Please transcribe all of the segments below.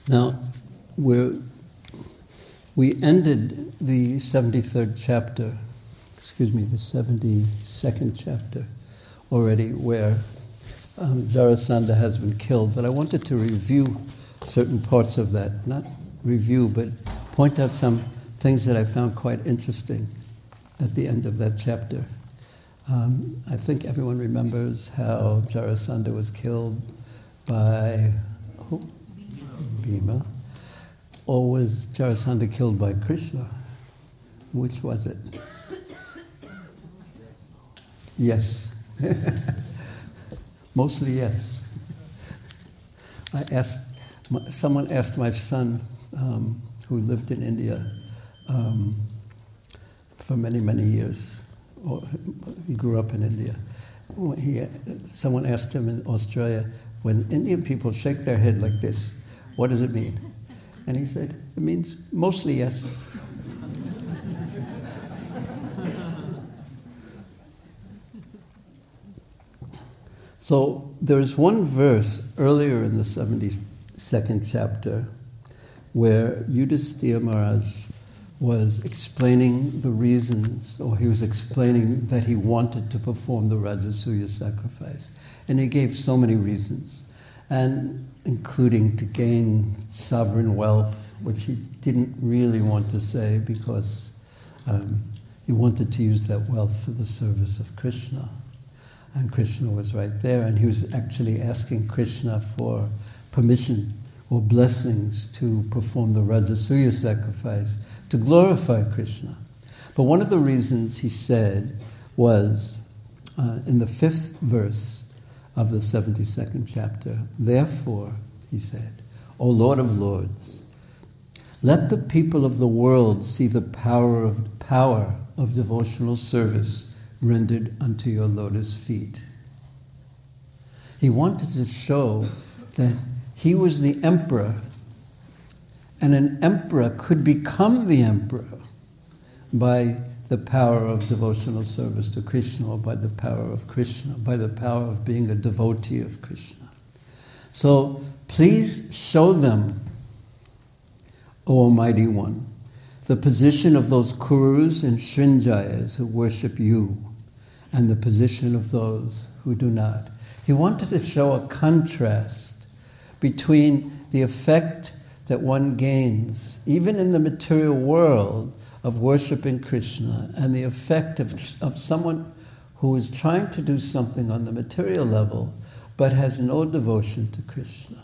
Now, we ended the 73rd chapter, the 72nd chapter already, where Jarasandha has been killed. But I wanted to review certain parts of that. Not review, but point out some things that I found quite interesting at the end of that chapter. I think everyone remembers how Jarasandha was killed by who? Bhima. Or was Jarasandha killed by Krishna? Which was it? Yes. Mostly yes. Someone asked my son, who lived in India for many, many years. He grew up in India. Someone asked him in Australia, when Indian people shake their head like this, what does it mean? And he said, it means mostly yes. So there's one verse earlier in the 72nd chapter where Yudhisthira Maharaj was explaining the reasons, or he was explaining that he wanted to perform the Rajasuya sacrifice. And he gave so many reasons, and including to gain sovereign wealth, which he didn't really want to say because he wanted to use that wealth for the service of Krishna. And Krishna was right there, and he was actually asking Krishna for permission or blessings to perform the Rajasuya sacrifice to glorify Krishna. But one of the reasons he said was, in the 5th verse of the 72nd chapter, therefore, he said, O Lord of Lords, let the people of the world see the power of devotional service rendered unto your lotus feet. He wanted to show that he was the emperor, and an emperor could become the emperor by the power of devotional service to Krishna, or by the power of Krishna, by the power of being a devotee of Krishna. So please show them, O Almighty One, the position of those Kurus and Srinjayas who worship you, and the position of those who do not. He wanted to show a contrast between the effect that one gains, even in the material world, of worshiping Krishna, and the effect of someone who is trying to do something on the material level, but has no devotion to Krishna.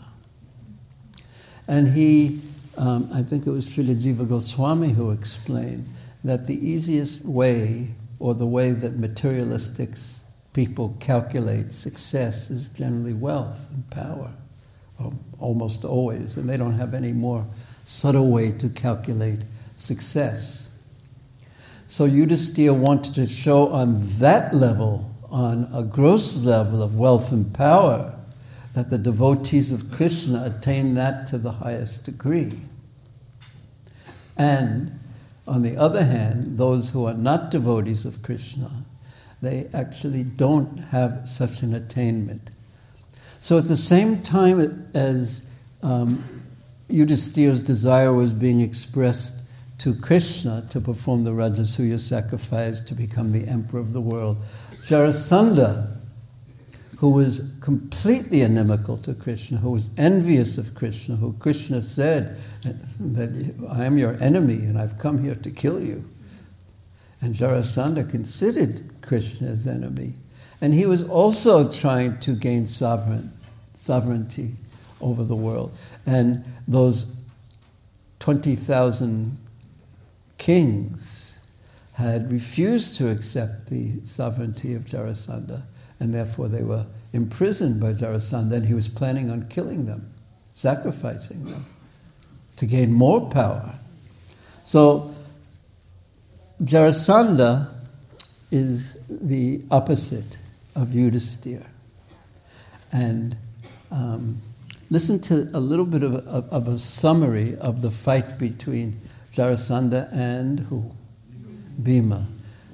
And he, I think it was Srila Jiva Goswami who explained that the easiest way, or the way that materialistic people calculate success, is generally wealth and power, almost always, and they don't have any more subtle way to calculate success. So Yudhisthira wanted to show on that level, on a gross level of wealth and power, that the devotees of Krishna attain that to the highest degree. And on the other hand, those who are not devotees of Krishna, they actually don't have such an attainment. So at the same time as Yudhisthira's desire was being expressed to Krishna to perform the Rajasuya sacrifice, to become the emperor of the world, Jarasandha, who was completely inimical to Krishna, who was envious of Krishna, who Krishna said that I am your enemy and I've come here to kill you. And Jarasandha considered Krishna as enemy. And he was also trying to gain sovereignty over the world. And those 20,000 kings had refused to accept the sovereignty of Jarasandha, and therefore they were imprisoned by Jarasandha, and he was planning on killing them, sacrificing them, to gain more power. So Jarasandha is the opposite of Yudhisthira. And listen to a little bit of a summary of the fight between Jarasandha and who? Bhima.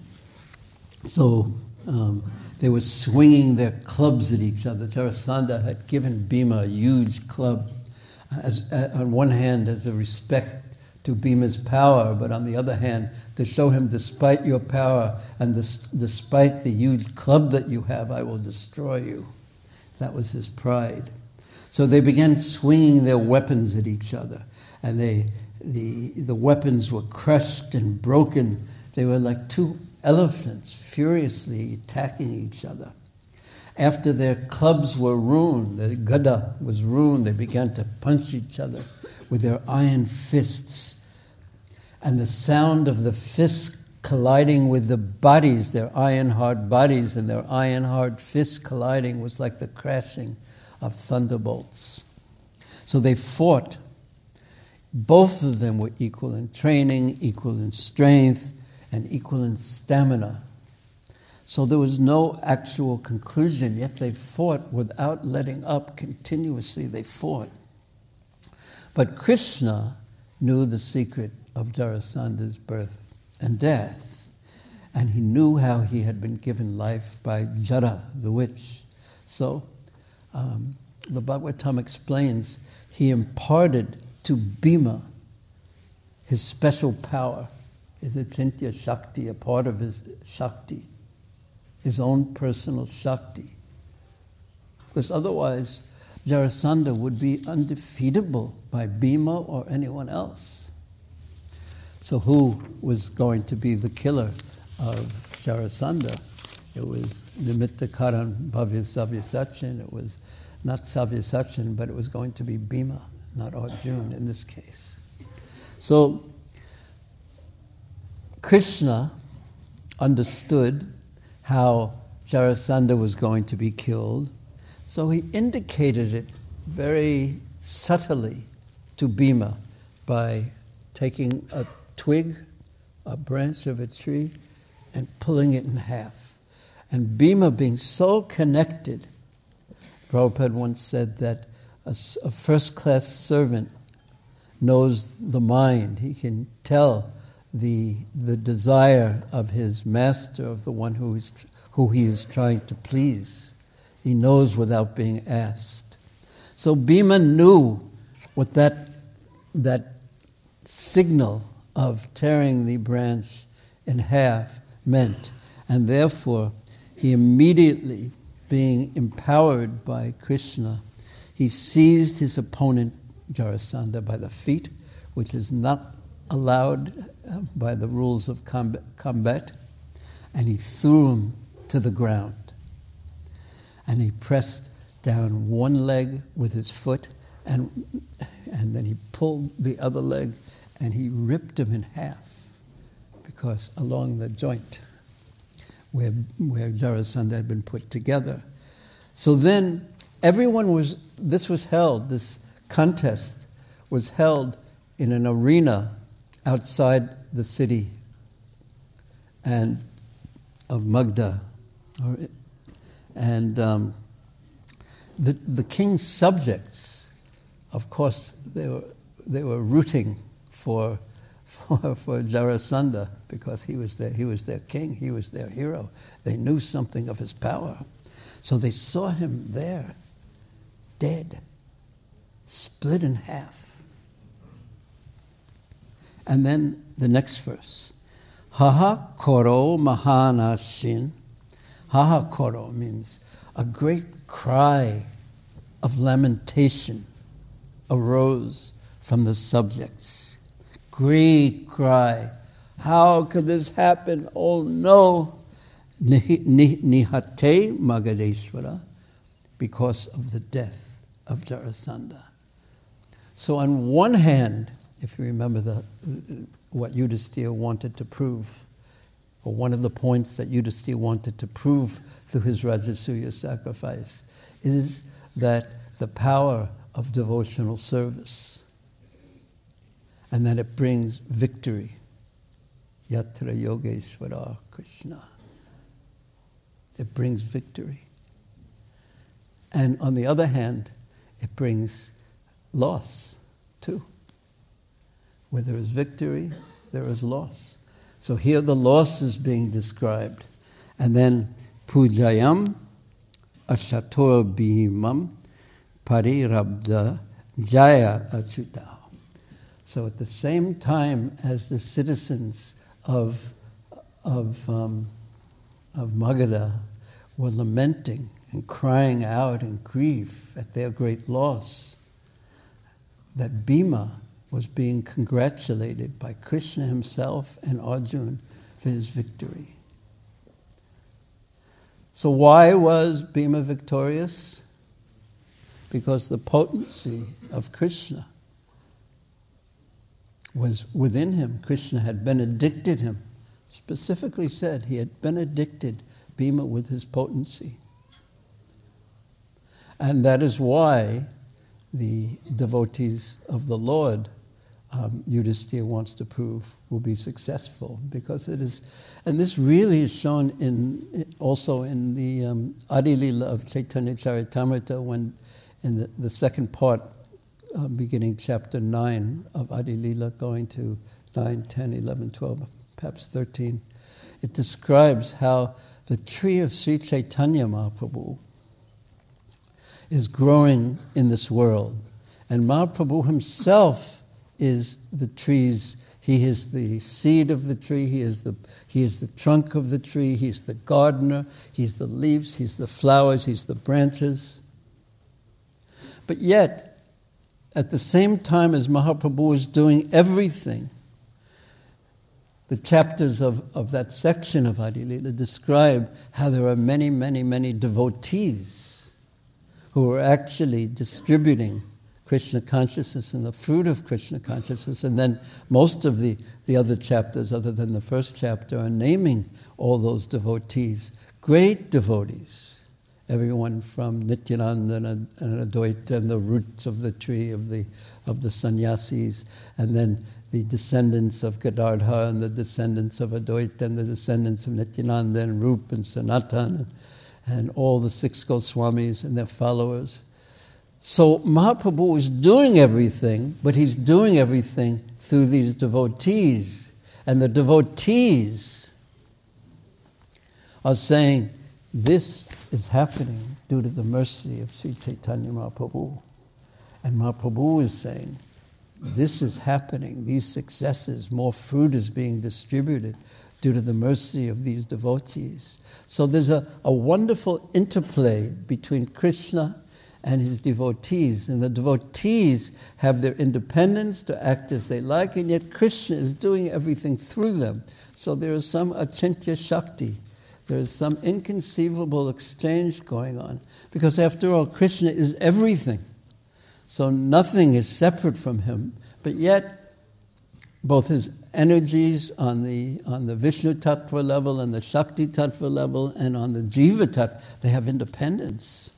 So they were swinging their clubs at each other. Jarasandha had given Bhima a huge club, on one hand as a respect to Bhima's power, but on the other hand to show him, despite your power and despite the huge club that you have, I will destroy you. That was his pride. So they began swinging their weapons at each other, and the weapons were crushed and broken. They were like two elephants furiously attacking each other. After their clubs were ruined, the gada was ruined, they began to punch each other with their iron fists. And the sound of the fists colliding with the bodies, their iron-hard bodies and their iron-hard fists colliding, was like the crashing of thunderbolts. So they fought. Both of them were equal in training, equal in strength, and equal in stamina. So there was no actual conclusion, yet they fought without letting up. Continuously they fought. But Krishna knew the secret of Jarasanda's birth and death, and he knew how he had been given life by Jara, the witch. So the Bhagavatam explains he imparted to Bhima his special power, his Achintya Shakti, a part of his Shakti, his own personal Shakti. Because otherwise, Jarasandha would be undefeatable by Bhima or anyone else. So who was going to be the killer of Jarasandha? It was Nimitta Karan Bhavya Savyasachin. It was not Savyasachin, but it was going to be Bhima, not Arjuna in this case. So Krishna understood how Jarasandha was going to be killed, so he indicated it very subtly to Bhima by taking a twig, a branch of a tree, and pulling it in half. And Bhima, being so connected, Prabhupada once said that a first-class servant knows the mind. He can tell the desire of his master, of the one who he is trying to please. He knows without being asked. So Bhima knew what that signal of tearing the branch in half meant, and therefore he immediately, being empowered by Krishna, he seized his opponent Jarasandha by the feet, which is not allowed by the rules of combat, and he threw him to the ground. And he pressed down one leg with his foot, and then he pulled the other leg, and he ripped him in half, because along the joint where Jarasandha had been put together. So then this contest was held in an arena outside the city and of Magda. And the king's subjects, of course, they were rooting for Jarasandha, because he was their king, he was their hero. They knew something of his power. So they saw him there, dead, split in half. And then the next verse, Haha koro mahanashin. Haha koro means a great cry of lamentation arose from the subjects. Great cry. How could this happen? Oh no. Nihate Magadeshvara, because of the death of Jarasandha. So on one hand, if you remember what Yudhisthira wanted to prove, or one of the points that Yudhisthira wanted to prove through his Rajasuya sacrifice, is that the power of devotional service, and that it brings victory. Yatra Yogeshvara Krishna. It brings victory. And on the other hand, it brings loss too. Where there is victory, there is loss. So here the loss is being described. And then Pujayam Ashator Bhimam Parirabda Jaya Achyutao. So at the same time as the citizens of Magadha were lamenting and crying out in grief at their great loss, that Bhima was being congratulated by Krishna himself and Arjuna for his victory. So why was Bhima victorious? Because the potency of Krishna was within him. Krishna had benedicted him, specifically said he had benedicted Bhima with his potency. And that is why the devotees of the Lord, Yudhisthira wants to prove, will be successful, because it is, and this really is shown also in the Adi Lila of Chaitanya Charitamrita, when in the second part, beginning chapter 9 of Adi Lila, going to 9, 10, 11, 12, perhaps 13, it describes how the tree of Sri Chaitanya Mahaprabhu is growing in this world. And Mahaprabhu himself is the trees. He is the seed of the tree. He is the trunk of the tree. He's the gardener. He's the leaves. He's the flowers. He's the branches. But yet, at the same time as Mahaprabhu is doing everything, the chapters of that section of Adi Lila describe how there are many, many, many devotees who are actually distributing Krishna consciousness and the fruit of Krishna consciousness. And then most of the other chapters, other than the first chapter, are naming all those devotees, great devotees. Everyone from Nityananda and Advaita and the roots of the tree of the sannyasis, and then the descendants of Gadadhar and the descendants of Advaita and the descendants of Nityananda and Rup and Sanatan and all the six Goswamis and their followers. So Mahaprabhu is doing everything, but he's doing everything through these devotees. And the devotees are saying, this is happening due to the mercy of Sri Chaitanya Mahaprabhu. And Mahaprabhu is saying, this is happening, these successes, more fruit is being distributed due to the mercy of these devotees. So there's a wonderful interplay between Krishna and his devotees. And the devotees have their independence to act as they like, and yet Krishna is doing everything through them. So there is some achintya shakti. There is some inconceivable exchange going on. Because after all, Krishna is everything. So nothing is separate from him. But yet, both his energies on the Vishnu Tattva level and the Shakti Tattva level and on the Jiva Tattva, they have independence.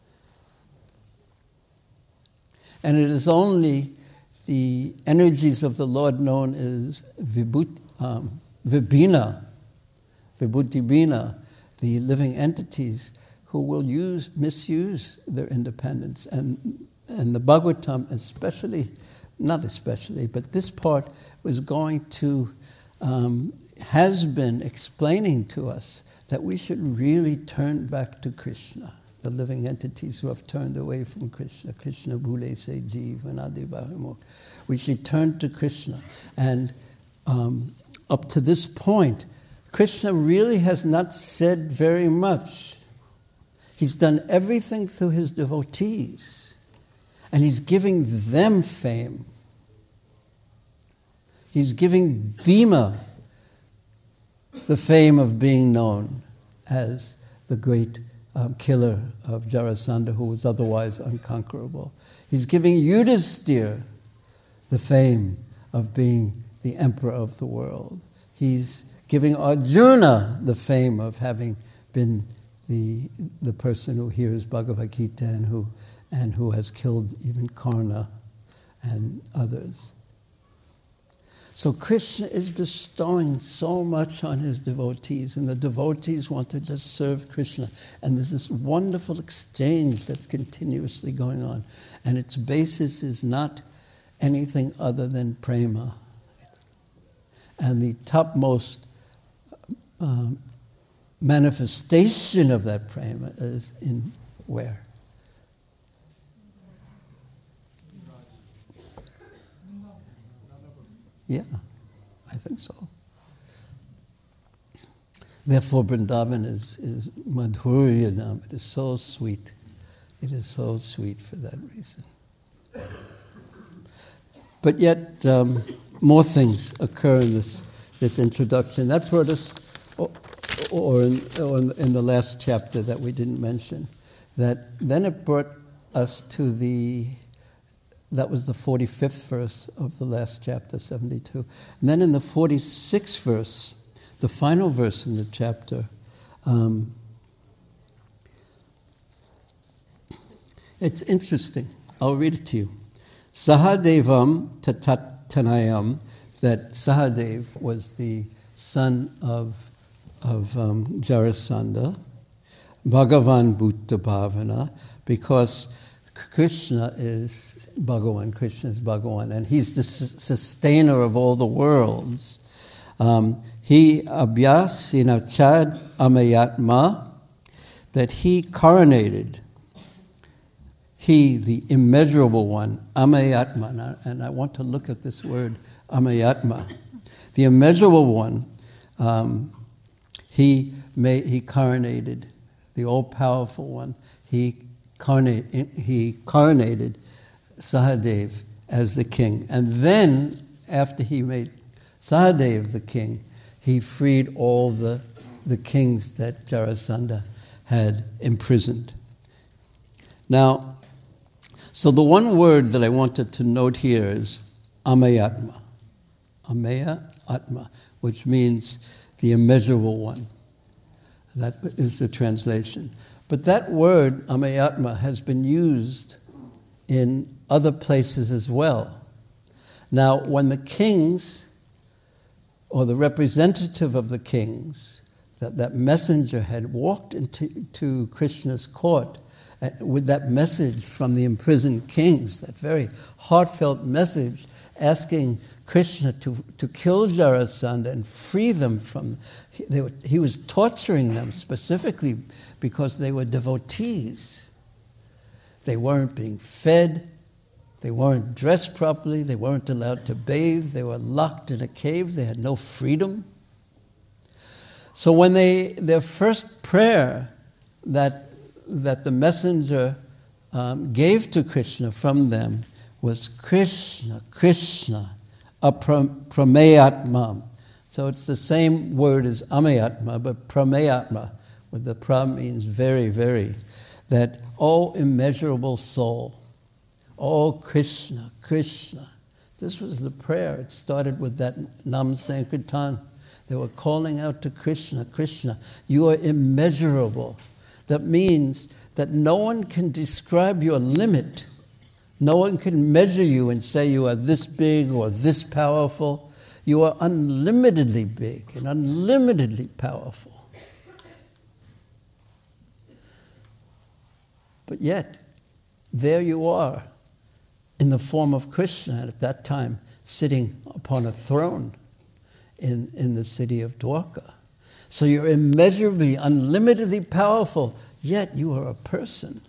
And it is only the energies of the Lord known as Vibhuti Bina, the living entities, who will misuse their independence. And the Bhagavatam but this part was going to, has been explaining to us that we should really turn back to Krishna, the living entities who have turned away from Krishna. Krishna bhule se jeev anadi bahimok. We should turn to Krishna. And up to this point, Krishna really has not said very much. He's done everything through his devotees. And he's giving them fame. He's giving Bhima the fame of being known as the great killer of Jarasandha, who was otherwise unconquerable. He's giving Yudhisthira the fame of being the emperor of the world. He's giving Arjuna the fame of having been the person who hears Bhagavad Gita and who has killed even Karna and others. So Krishna is bestowing so much on his devotees, and the devotees want to just serve Krishna. And there's this wonderful exchange that's continuously going on. And its basis is not anything other than prema. And the topmost manifestation of that prema is in where? Yeah, I think so. Therefore, Vrindavan is Madhuryanam. It is so sweet. It is so sweet for that reason. But yet, more things occur in this introduction. That brought us, or in the last chapter that we didn't mention, that then it brought us to that was the 45th verse of the last chapter, 72. And then in the 46th verse, the final verse in the chapter, it's interesting. I'll read it to you. Sahadevam Tatanayam, that Sahadev was the son of Jarasandha, Bhagavan Bhutta Bhavana, because Krishna is Bhagavan, Krishna is Bhagavan, and he's the sustainer of all the worlds. He abhyasinachad amayatma, that he coronated, he, the immeasurable one, amayatma, and I want to look at this word, amayatma. The immeasurable one, he coronated, the all-powerful one, he coronated Sahadev as the king. And then, after he made Sahadev the king, he freed all the kings that Jarasandha had imprisoned. Now, so the one word that I wanted to note here is Amayatma. Amayatma, which means the immeasurable one. That is the translation. But that word, Amayatma, has been used in other places as well. Now, when the kings, or the representative of the kings, that messenger had walked into Krishna's court with that message from the imprisoned kings, that very heartfelt message asking Krishna to kill Jarasandha and free them from... He was torturing them specifically because they were devotees. They weren't being fed, they weren't dressed properly, they weren't allowed to bathe, they were locked in a cave, they had no freedom. So when their first prayer that the messenger gave to Krishna from them was Krishna, Krishna, aprameyatma. So it's the same word as amayatma, but prameyatma, where the pra means very, very, that, oh immeasurable soul, oh Krishna, Krishna. This was the prayer. It started with that Nam Sankirtan. They were calling out to Krishna, Krishna, you are immeasurable. That means that no one can describe your limit. No one can measure you and say you are this big or this powerful. You are unlimitedly big and unlimitedly powerful. But yet, there you are, in the form of Krishna at that time, sitting upon a throne in the city of Dwarka. So you're immeasurably, unlimitedly powerful, yet you are a person.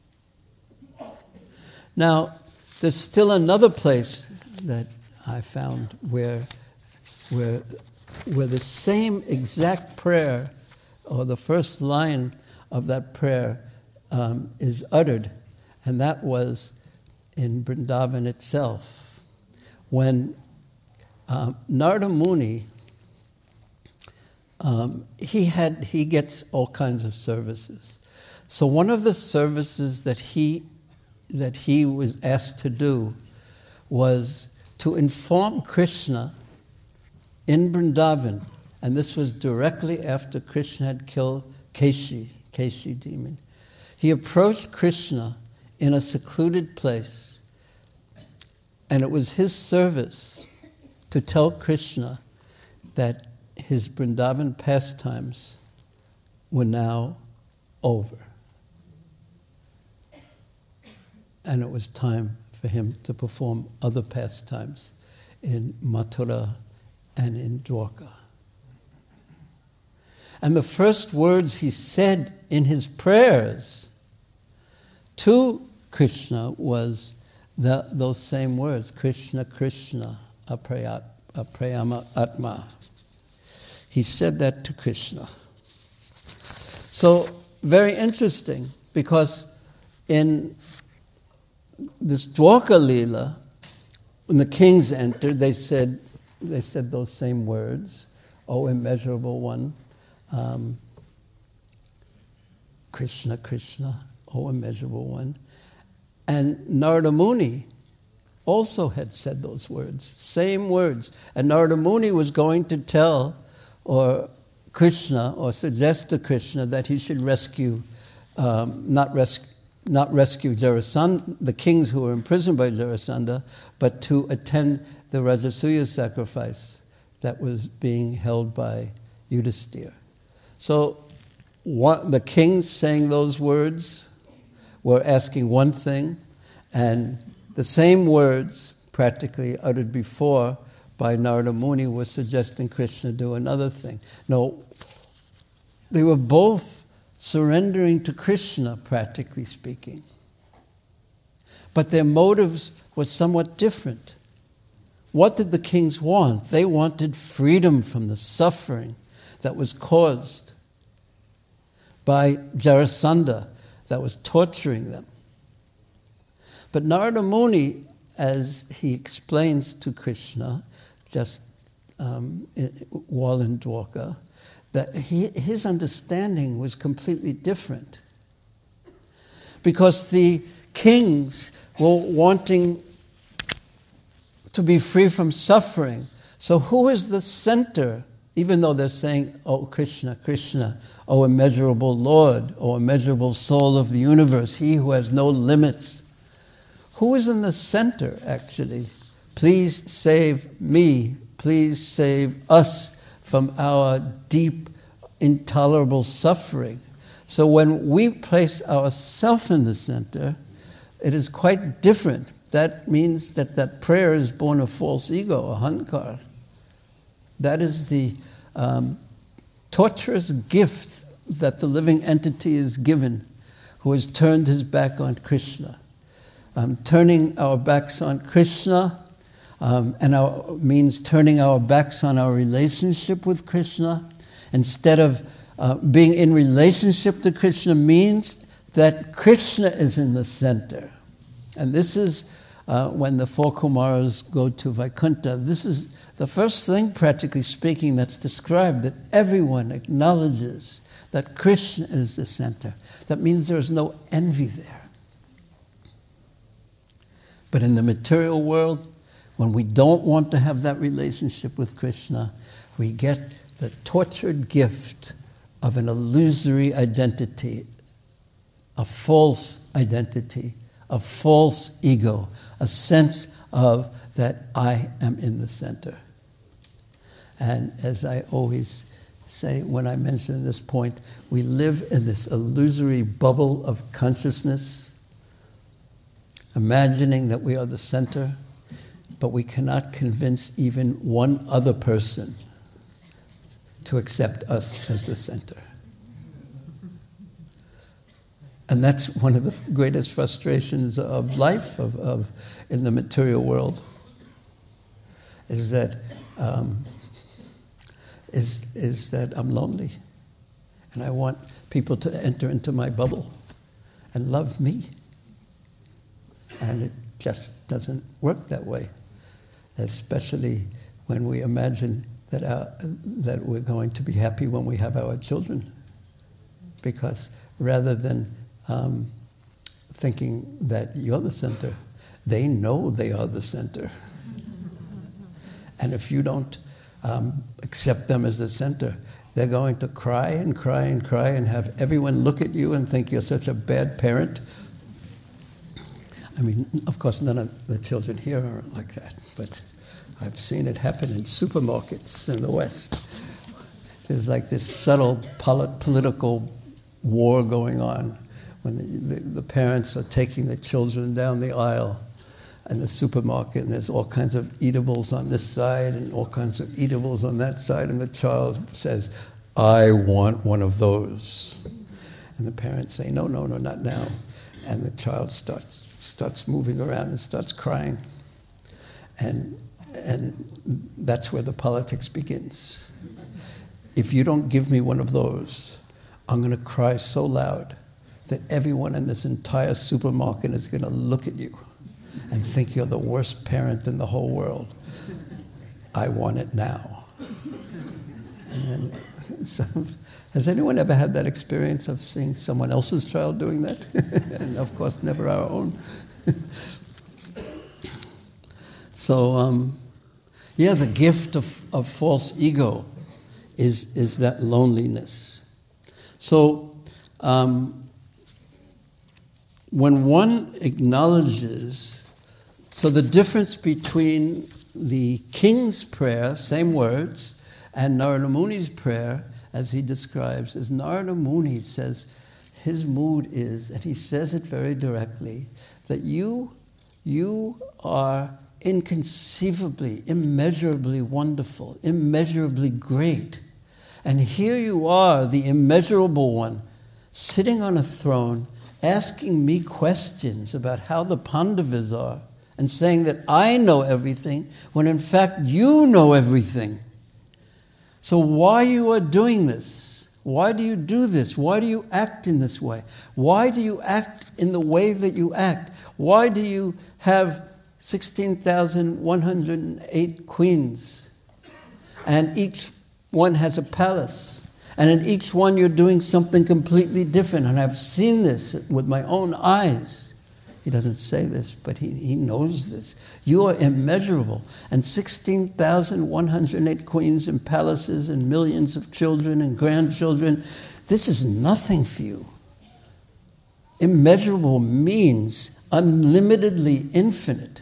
Now, there's still another place that I found where the same exact prayer, or the first line of that prayer, is uttered, and that was in Vrindavan itself, when Narada Muni, he gets all kinds of services. So one of the services that he was asked to do was to inform Krishna in Vrindavan, and this was directly after Krishna had killed Keshi demon. He approached Krishna in a secluded place, and it was his service to tell Krishna that his Vrindavan pastimes were now over. And it was time for him to perform other pastimes in Mathura and in Dwarka. And the first words he said in his prayers to Krishna was those same words, Krishna, Krishna, Prayama Atma. He said that to Krishna. So, very interesting, because in this Dwarka Leela, when the kings entered, they said those same words, O immeasurable one, Krishna, Krishna, O immeasurable one. And Narada Muni also had said those words, same words. And Narada Muni was going to tell Krishna, or suggest to Krishna, that he should rescue, not rescue Jarasandha, the kings who were imprisoned by Jarasandha, but to attend the Rajasuya sacrifice that was being held by Yudhisthira. So the kings saying those words were asking one thing, and the same words practically uttered before by Narada Muni were suggesting Krishna do another thing. No, they were both surrendering to Krishna, practically speaking. But their motives were somewhat different. What did the kings want? They wanted freedom from the suffering that was caused by Jarasandha, that was torturing them. But Narada Muni, as he explains to Krishna, just while in Dwarka, that his understanding was completely different. Because the kings were wanting to be free from suffering. So who is the center? Even though they're saying, oh Krishna, Krishna, oh immeasurable Lord, oh immeasurable soul of the universe, he who has no limits. Who is in the center, actually? Please save me. Please save us from our deep, intolerable suffering. So when we place ourselves in the center, it is quite different. That means that prayer is born of false ego, ahankar. That is the torturous gift that the living entity is given, who has turned his back on Krishna. Turning our backs on Krishna means turning our backs on our relationship with Krishna. Instead of being in relationship to Krishna means that Krishna is in the center. And this is when the four Kumaras go to Vaikuntha. This is the first thing, practically speaking, that's described, that everyone acknowledges that Krishna is the center. That means there is no envy there. But in the material world, when we don't want to have that relationship with Krishna, we get the tortured gift of an illusory identity, a false identity, a false ego, a sense of that I am in the center. And as I always say when I mention this point, we live in this illusory bubble of consciousness, imagining that we are the center, but we cannot convince even one other person to accept us as the center. And that's one of the greatest frustrations of life, of in the material world, is that I'm lonely, and I want people to enter into my bubble and love me. And it just doesn't work that way, especially when we imagine that we're going to be happy when we have our children. Because rather than thinking that you're the center, they know they are the center. And if you don't accept them as the center, they're going to cry and cry and cry and have everyone look at you and think you're such a bad parent. I mean, of course, none of the children here are like that, but I've seen it happen in supermarkets in the West. There's like this subtle political war going on when the parents are taking the children down the aisle in the supermarket, and there's all kinds of eatables on this side and all kinds of eatables on that side, and the child says, I want one of those. And the parents say, no, not now. And the child starts moving around and starts crying. And And that's where the politics begins. If you don't give me one of those, I'm going to cry so loud that everyone in this entire supermarket is going to look at you and think you're the worst parent in the whole world. I want it now. And so, has anyone ever had that experience of seeing someone else's child doing that? And of course, never our own. So, the gift of false ego is that loneliness. So, when one acknowledges, so the difference between the king's prayer, same words, and Narada Muni's prayer, as he describes, is Narada Muni says his mood is, and he says it very directly, that you are inconceivably, immeasurably wonderful, immeasurably great. And here you are, the immeasurable one, sitting on a throne, asking me questions about how the Pandavas are, and saying that I know everything, when in fact you know everything. So why you are doing this? Why do you do this? Why do you act in this way? Why do you act in the way that you act? Why do you have 16,108 queens? And each one has a palace. And in each one you're doing something completely different. And I've seen this with my own eyes. He doesn't say this, but he knows this. You are immeasurable. And 16,108 queens and palaces and millions of children and grandchildren, this is nothing for you. Immeasurable means unlimitedly infinite.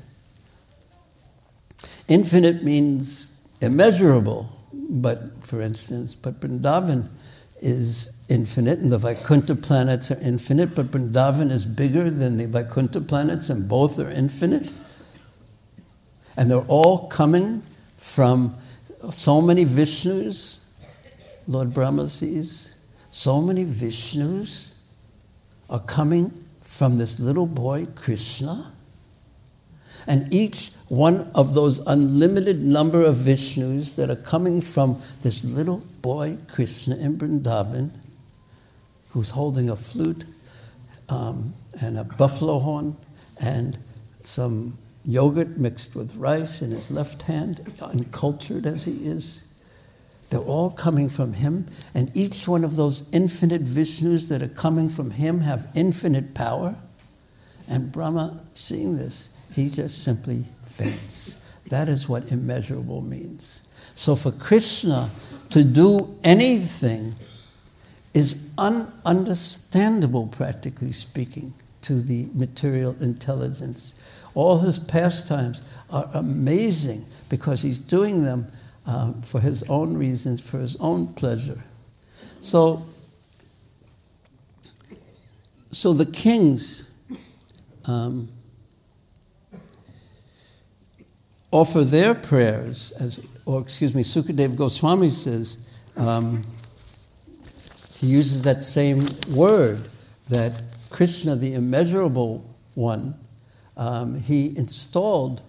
Infinite means immeasurable. But, for instance, Vrindavan is infinite, and the Vaikuntha planets are infinite, but Vrindavan is bigger than the Vaikuntha planets, and both are infinite. And they're all coming from so many Vishnus, Lord Brahma sees, so many Vishnus are coming from this little boy, Krishna. And each one of those unlimited number of Vishnus that are coming from this little boy, Krishna, in Vrindavan, who's holding a flute and a buffalo horn and some yogurt mixed with rice in his left hand, uncultured as he is. They're all coming from him, and each one of those infinite Vishnus that are coming from him have infinite power. And Brahma, seeing this, he just simply faints. That is what immeasurable means. So for Krishna to do anything is ununderstandable, practically speaking, to the material intelligence. All his pastimes are amazing because he's doing them for his own reasons, for his own pleasure. So the kings offer their prayers, Sukadeva Goswami says, he uses that same word, that Krishna, the immeasurable one, he installed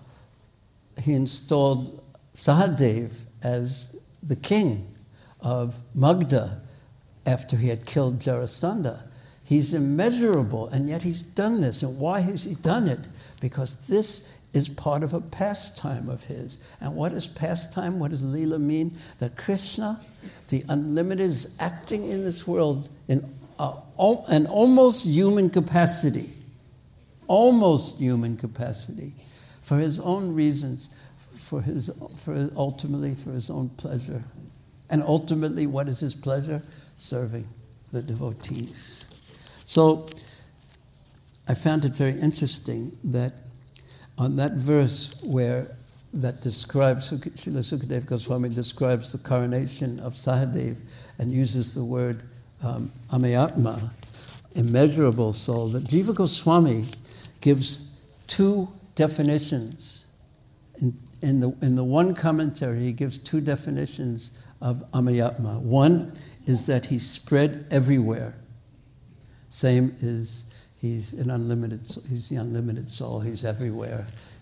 Sahadev as the king of Magda after he had killed Jarasandha. He's immeasurable, and yet he's done this. And why has he done it? Because this is part of a pastime of his. And what is pastime? What does Leela mean? That Krishna, the unlimited, is acting in this world in an almost human capacity. Almost human capacity. For his own reasons, ultimately for his own pleasure. And ultimately, what is his pleasure? Serving the devotees. So I found it very interesting that on that verse that describes, Srila Sukadeva Goswami describes the coronation of Sahadev and uses the word Amayatma, immeasurable soul, that Jiva Goswami gives two definitions. In the one commentary, he gives two definitions of Amayatma. One is that he's spread everywhere. Same is he's the unlimited soul. He's everywhere.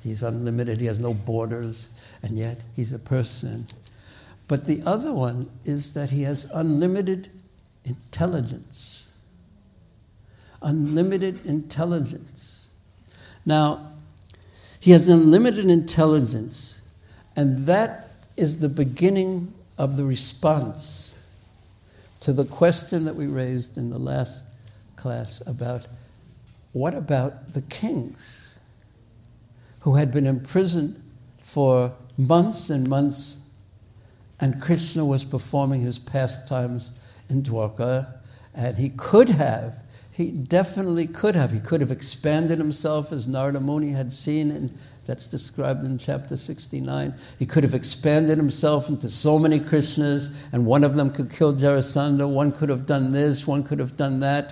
He's unlimited. He has no borders, and yet he's a person. But the other one is that he has unlimited intelligence. Unlimited intelligence. Now, he has unlimited intelligence, and that is the beginning of the response to the question that we raised in the last class about what about the kings who had been imprisoned for months and months, and Krishna was performing his pastimes in Dwarka, and he definitely could have expanded himself as Narada Muni had seen, and that's described in chapter 69. He could have expanded himself into so many Krishnas, and one of them could kill Jarasandha, one could have done this, one could have done that.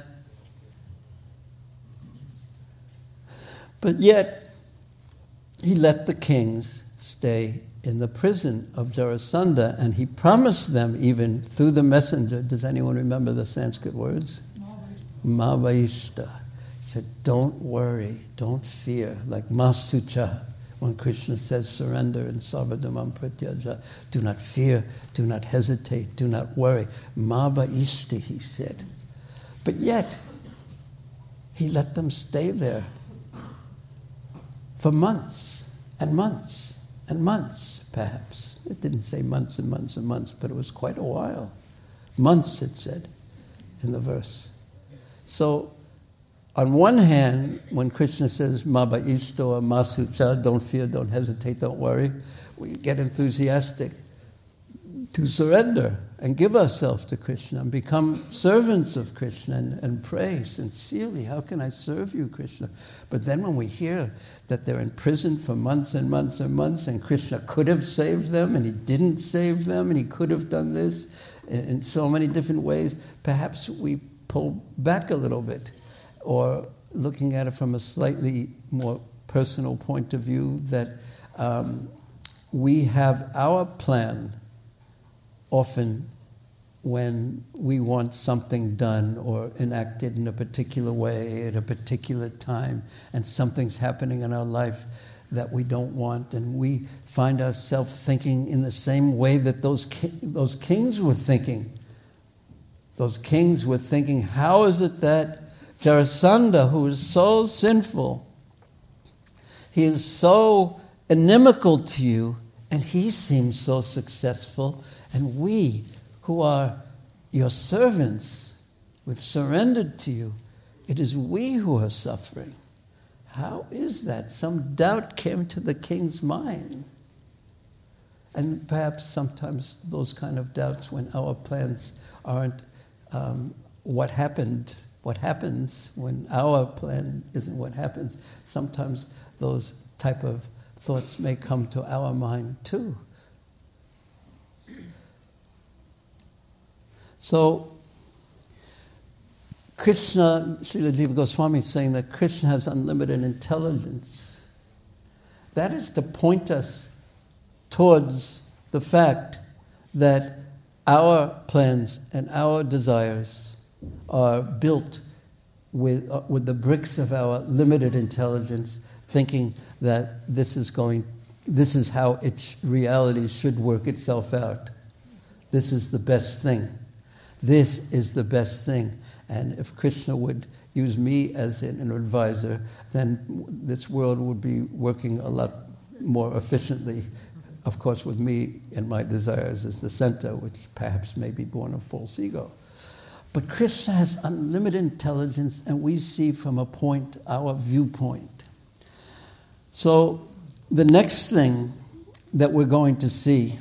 But yet, he let the kings stay in the prison of Jarasandha, and he promised them even through the messenger. Does anyone remember the Sanskrit words? Mavaishta. He said, don't worry, don't fear. Like Masucha, when Krishna says surrender in Sarvadhamam Pratyaja. Do not fear, do not hesitate, do not worry. Mavaishta, he said. But yet, he let them stay there for months and months and months, perhaps. It didn't say months and months and months, but it was quite a while. Months, it said in the verse. So, on one hand, when Krishna says, Maba Ishto or Masucha, don't fear, don't hesitate, don't worry, we get enthusiastic to surrender and give ourselves to Krishna and become servants of Krishna and pray sincerely, how can I serve you, Krishna? But then when we hear that they're in prison for months and months and months, and Krishna could have saved them, and he didn't save them, and he could have done this in so many different ways, perhaps we pull back a little bit, or looking at it from a slightly more personal point of view, that we have our plan often when we want something done or enacted in a particular way at a particular time, and something's happening in our life that we don't want, and we find ourselves thinking in the same way that those kings were thinking. Those kings were thinking, how is it that Jarasandha, who is so sinful, he is so inimical to you, and he seems so successful, and we, who are your servants, we've surrendered to you, it is we who are suffering. How is that? Some doubt came to the king's mind. And perhaps sometimes those kind of doubts, when our plans aren't what happens when our plan isn't what happens, sometimes those type of thoughts may come to our mind too. So, Krishna, Srila Jiva Goswami is saying that Krishna has unlimited intelligence. That is to point us towards the fact that our plans and our desires are built with the bricks of our limited intelligence, thinking that this is how reality should work itself out. This is the best thing. This is the best thing. And if Krishna would use me as an advisor, then this world would be working a lot more efficiently, of course, with me and my desires as the center, which perhaps may be born of false ego. But Krishna has unlimited intelligence, and we see from our viewpoint. So the next thing that we're going to see,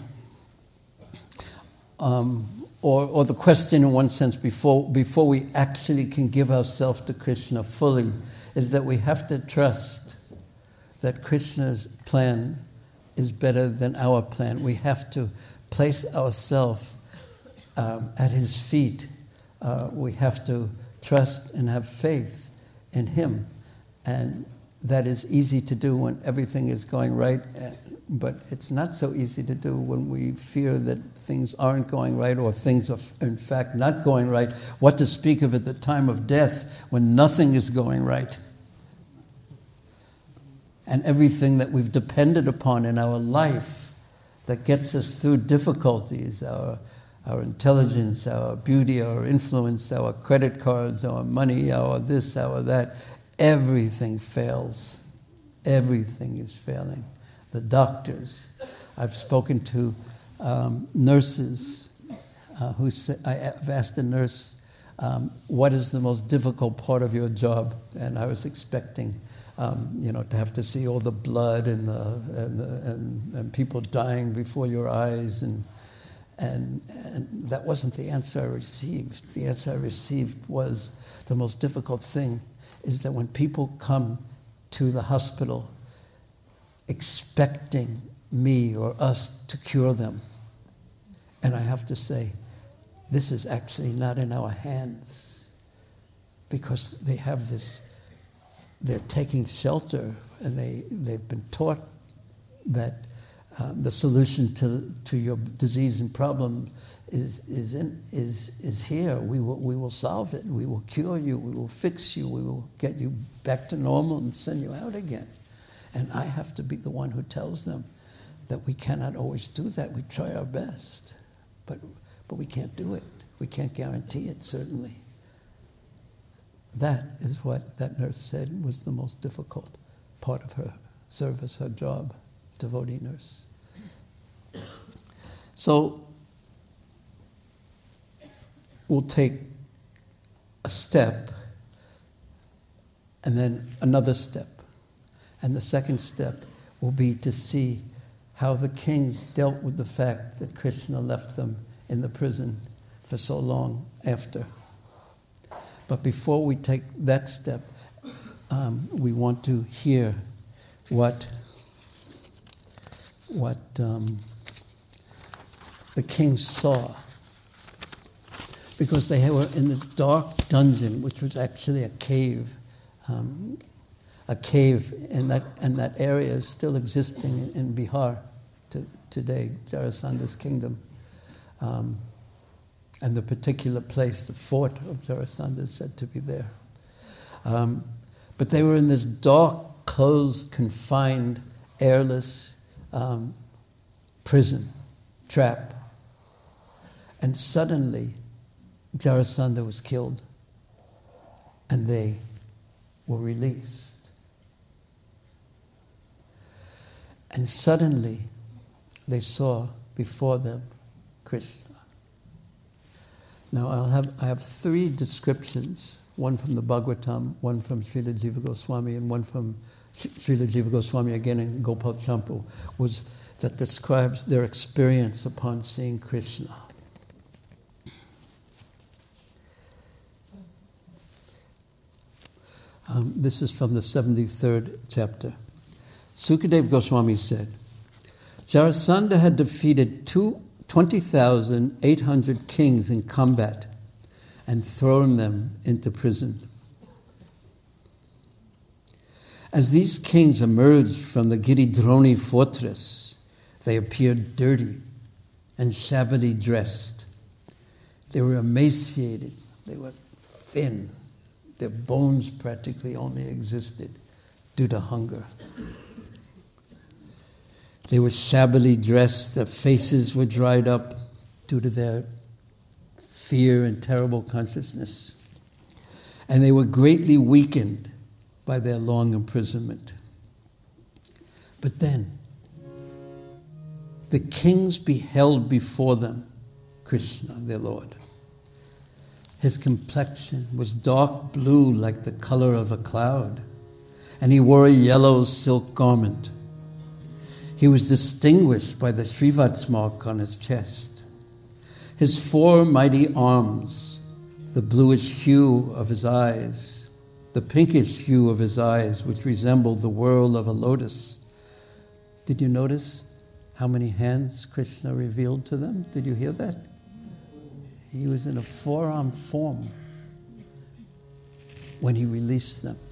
or the question in one sense before we actually can give ourselves to Krishna fully, is that we have to trust that Krishna's plan is better than our plan. We have to place ourselves at his feet. We have to trust and have faith in him. And that is easy to do when everything is going right, but it's not so easy to do when we fear that things aren't going right, or things are in fact not going right. What to speak of at the time of death when nothing is going right? and everything that we've depended upon in our life that gets us through difficulties, our intelligence, our beauty, our influence, our credit cards, our money, our this, our that, everything fails. Everything is failing. The doctors. I've spoken to nurses who say, I've asked a nurse, what is the most difficult part of your job? And I was expecting, to have to see all the blood and people dying before your eyes, and that wasn't the answer I received. The answer I received was the most difficult thing is that when people come to the hospital expecting me or us to cure them, and I have to say, this is actually not in our hands, because they have this, they're taking shelter, and they've been taught that the solution to your disease and problem is here. We will solve it. We will cure you. We will fix you. We will get you back to normal and send you out again. And I have to be the one who tells them that we cannot always do that. We try our best, but we can't do it. We can't guarantee it, certainly. That is what that nurse said was the most difficult part of her service, her job, devotee nurse. So we'll take a step and then another step. And the second step will be to see how the kings dealt with the fact that Krishna left them in the prison for so long after. But before we take that step, we want to hear what the kings saw. Because they were in this dark dungeon, which was actually a cave. A cave, and that area is still existing in Bihar today, Jarasanda's kingdom. And the particular place, the fort of Jarasandha, is said to be there. But they were in this dark, closed, confined, airless prison, trap. And suddenly, Jarasandha was killed, and they were released. And suddenly, they saw before them Krishna. Now, I have three descriptions, one from the Bhagavatam, one from Srila Jiva Goswami, and one from Srila Jiva Goswami again in Gopal Champu, that describes their experience upon seeing Krishna. This is from the 73rd chapter. Sukadeva Goswami said, Jarasandha had defeated 20,800 kings in combat and thrown them into prison. As these kings emerged from the Giridroni fortress, they appeared dirty and shabbily dressed. They were emaciated. They were thin. Their bones practically only existed due to hunger. They were shabbily dressed. Their faces were dried up due to their fear and terrible consciousness. And they were greatly weakened by their long imprisonment. But then, the kings beheld before them Krishna, their Lord. His complexion was dark blue like the color of a cloud, and he wore a yellow silk garment. He was distinguished by the Srivats mark on his chest. His four mighty arms, the bluish hue of his eyes, the pinkish hue of his eyes, which resembled the whorl of a lotus. Did you notice how many hands Krishna revealed to them? Did you hear that? He was in a four-arm form when he released them.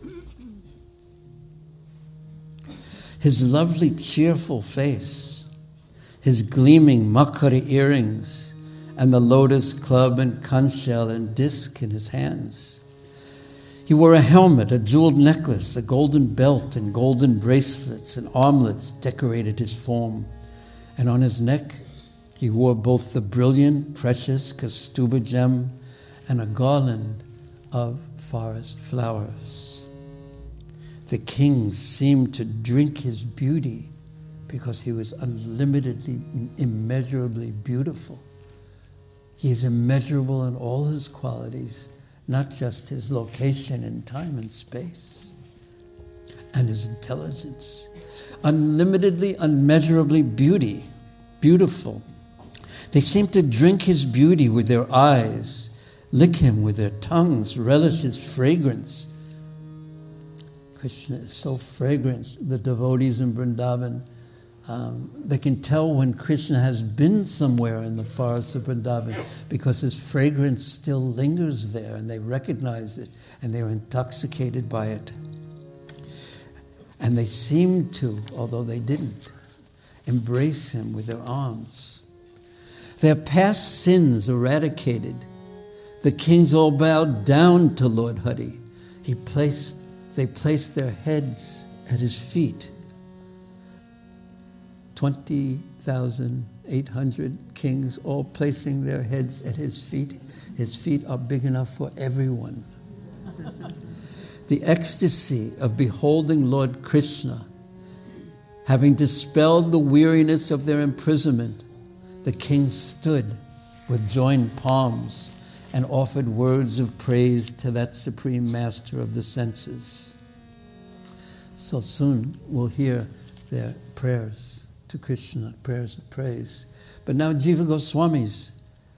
His lovely, cheerful face, his gleaming makara earrings, and the lotus club and conch shell and disc in his hands. He wore a helmet, a jeweled necklace, a golden belt, and golden bracelets and armlets decorated his form. And on his neck he wore both the brilliant, precious Kaustubha gem and a garland of forest flowers. The kings seemed to drink his beauty because he was unlimitedly, immeasurably beautiful. He is immeasurable in all his qualities, not just his location in time and space, and his intelligence. Unlimitedly, unmeasurably beautiful. They seem to drink his beauty with their eyes, lick him with their tongues, relish his fragrance. Krishna is so fragrant. The devotees in Vrindavan, they can tell when Krishna has been somewhere in the forest of Vrindavan because his fragrance still lingers there, and they recognize it, and they're intoxicated by it. And they seem to, although they didn't, embrace him with their arms. Their past sins eradicated, the kings all bowed down to Lord Hari. They placed their heads at his feet. 20,800 kings all placing their heads at his feet. His feet are big enough for everyone. The ecstasy of beholding Lord Krishna, having dispelled the weariness of their imprisonment, the kings stood with joined palms and offered words of praise to that supreme master of the senses. So soon we'll hear their prayers to Krishna, prayers of praise. But now Jiva Goswami's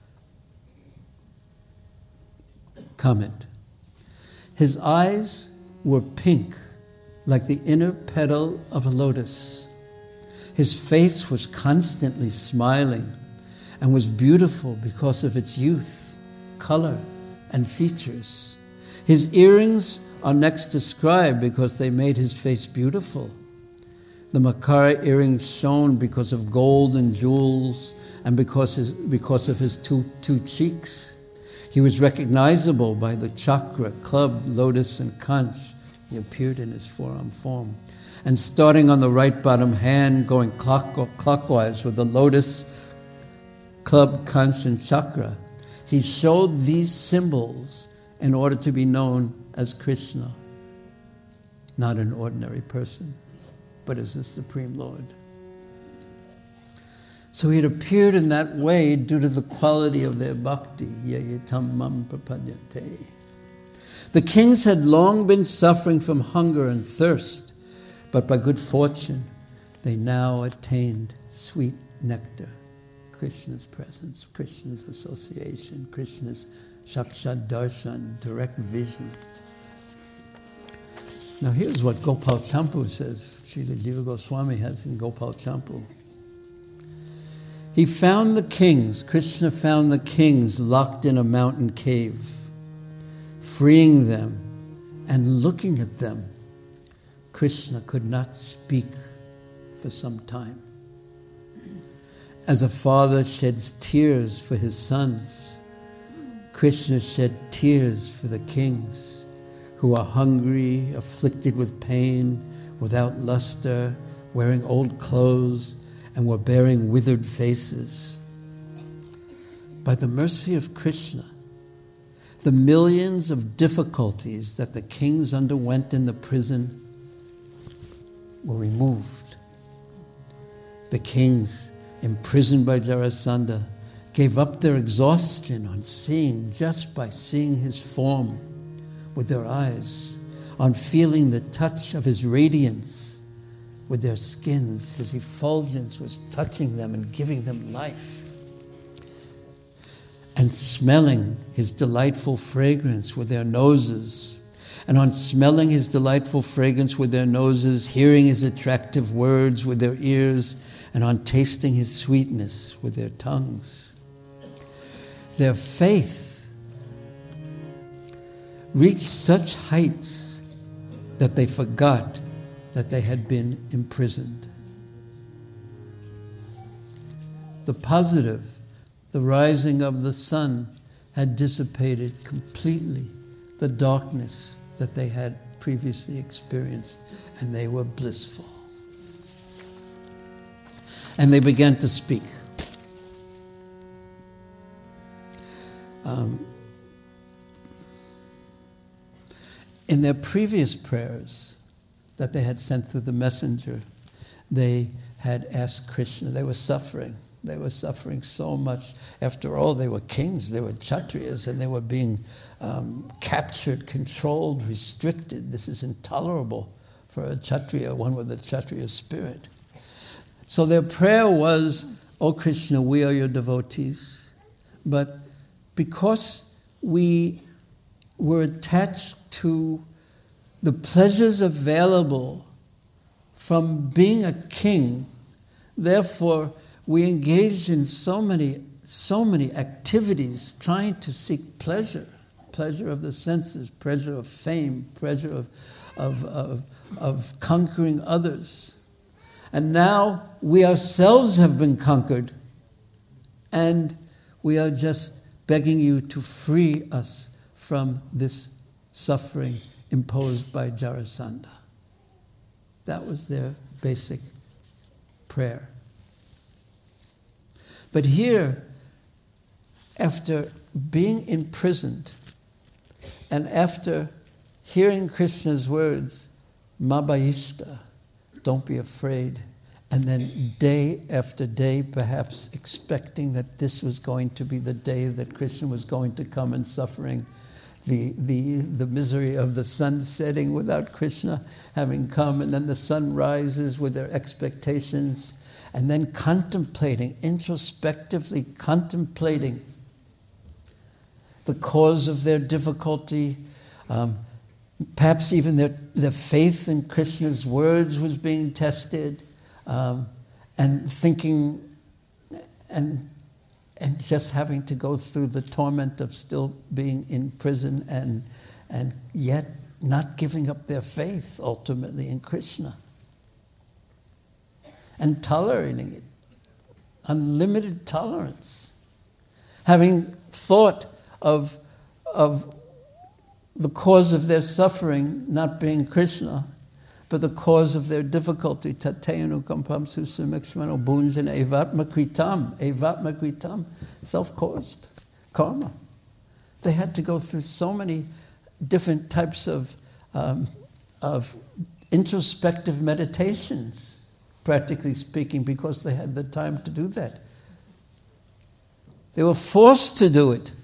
comment. His eyes were pink, like the inner petal of a lotus. His face was constantly smiling and was beautiful because of its youth, color, and features. His earrings are next described because they made his face beautiful. The Makara earrings shone because of gold and jewels and because of his two cheeks. He was recognizable by the chakra, club, lotus, and kanch. He appeared in his forearm form. And starting on the right bottom hand, going clockwise with the lotus, club, kanch, and chakra, he showed these symbols in order to be known as Krishna, not an ordinary person, but as the Supreme Lord. So he had appeared in that way due to the quality of their bhakti. Yayatam mam prapadyate. The kings had long been suffering from hunger and thirst, but by good fortune, they now attained sweet nectar, Krishna's presence, Krishna's association, Krishna's Sakshat Darshan, direct vision. Now here's what Gopal Champu says, Srila Jiva Goswami has in Gopal Champu. He found the kings, Krishna found the kings locked in a mountain cave, freeing them and looking at them. Krishna could not speak for some time. As a father sheds tears for his sons, Krishna shed tears for the kings who are hungry, afflicted with pain, without luster, wearing old clothes, and were bearing withered faces. By the mercy of Krishna, the millions of difficulties that the kings underwent in the prison were removed. The kings, imprisoned by Jarasandha, gave up their exhaustion on seeing, just by seeing his form with their eyes, on feeling the touch of his radiance with their skins. His effulgence was touching them and giving them life. And smelling his delightful fragrance with their noses. And on smelling his delightful fragrance with their noses, hearing his attractive words with their ears, and on tasting his sweetness with their tongues. Their faith reached such heights that they forgot that they had been imprisoned. The positive, the rising of the sun, had dissipated completely the darkness that they had previously experienced, and they were blissful. And they began to speak. In their previous prayers that they had sent through the messenger, they had asked Krishna. They were suffering. They were suffering so much. After all, they were kings. They were Kshatriyas, and they were being captured, controlled, restricted. This is intolerable for a Kshatriya, one with a Kshatriya spirit. So their prayer was, "O Krishna, we are your devotees, but because we were attached to the pleasures available from being a king, therefore we engaged in so many activities trying to seek pleasure of the senses, pleasure of fame, pleasure of conquering others. And now we ourselves have been conquered, and we are just begging you to free us from this suffering imposed by Jarasandha." That was their basic prayer. But here, after being imprisoned, and after hearing Krishna's words, "Ma bhayishta," don't be afraid, and then day after day perhaps expecting that this was going to be the day that Krishna was going to come, and suffering the misery of the sun setting without Krishna having come, and then the sun rises with their expectations, and then contemplating, introspectively contemplating the cause of their difficulty. Perhaps even their faith in Krishna's words was being tested, and thinking and just having to go through the torment of still being in prison and yet not giving up their faith ultimately in Krishna. And tolerating it. Unlimited tolerance. Having thought of the cause of their suffering not being Krishna, but the cause of their difficulty, tateyanu kampam susamikshmano bhunjana evatma kritam, self-caused karma. They had to go through so many different types of introspective meditations, practically speaking, because they had the time to do that. They were forced to do it.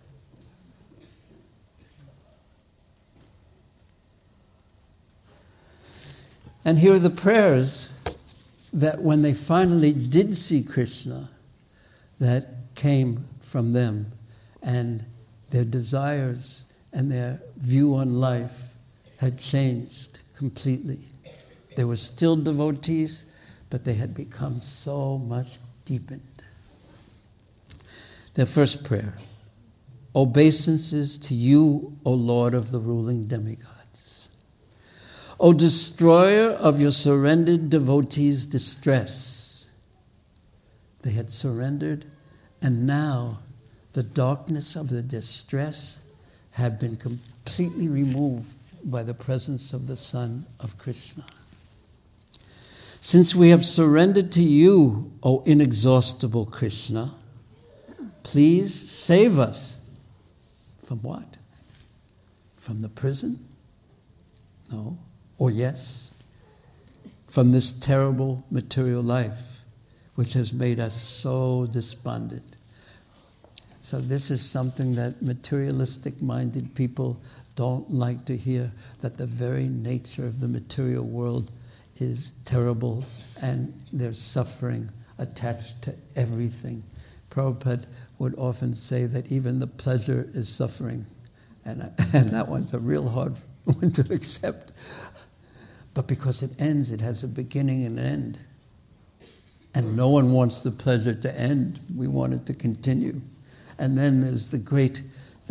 And here are the prayers that when they finally did see Krishna, that came from them, and their desires and their view on life had changed completely. They were still devotees, but they had become so much deepened. Their first prayer: "Obeisances to you, O Lord of the ruling demigods. O destroyer of your surrendered devotees' distress." They had surrendered, and now the darkness of the distress had been completely removed by the presence of the Son of Krishna. "Since we have surrendered to you, O inexhaustible Krishna, please save us." From what? From the prison? No. Or yes, from this terrible material life, which has made us so despondent. So this is something that materialistic-minded people don't like to hear, that the very nature of the material world is terrible, and there's suffering attached to everything. Prabhupada would often say that even the pleasure is suffering, and that one's a real hard one to accept. But because it ends, it has a beginning and an end. And no one wants the pleasure to end. We want it to continue. And then there's the great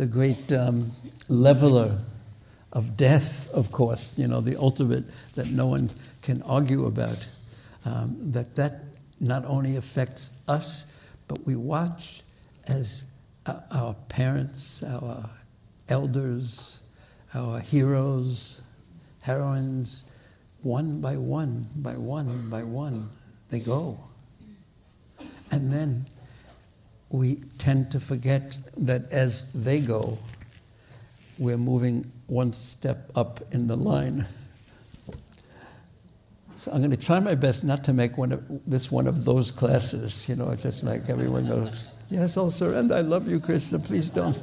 leveler of death, of course, the ultimate that no one can argue about. That not only affects us, but we watch as our parents, our elders, our heroes, heroines, one by one, by one, by one, they go. And then we tend to forget that as they go, we're moving one step up in the line. So I'm going to try my best not to make one of those classes, just like everyone goes, yes, I'll surrender, I love you, Krishna, please don't.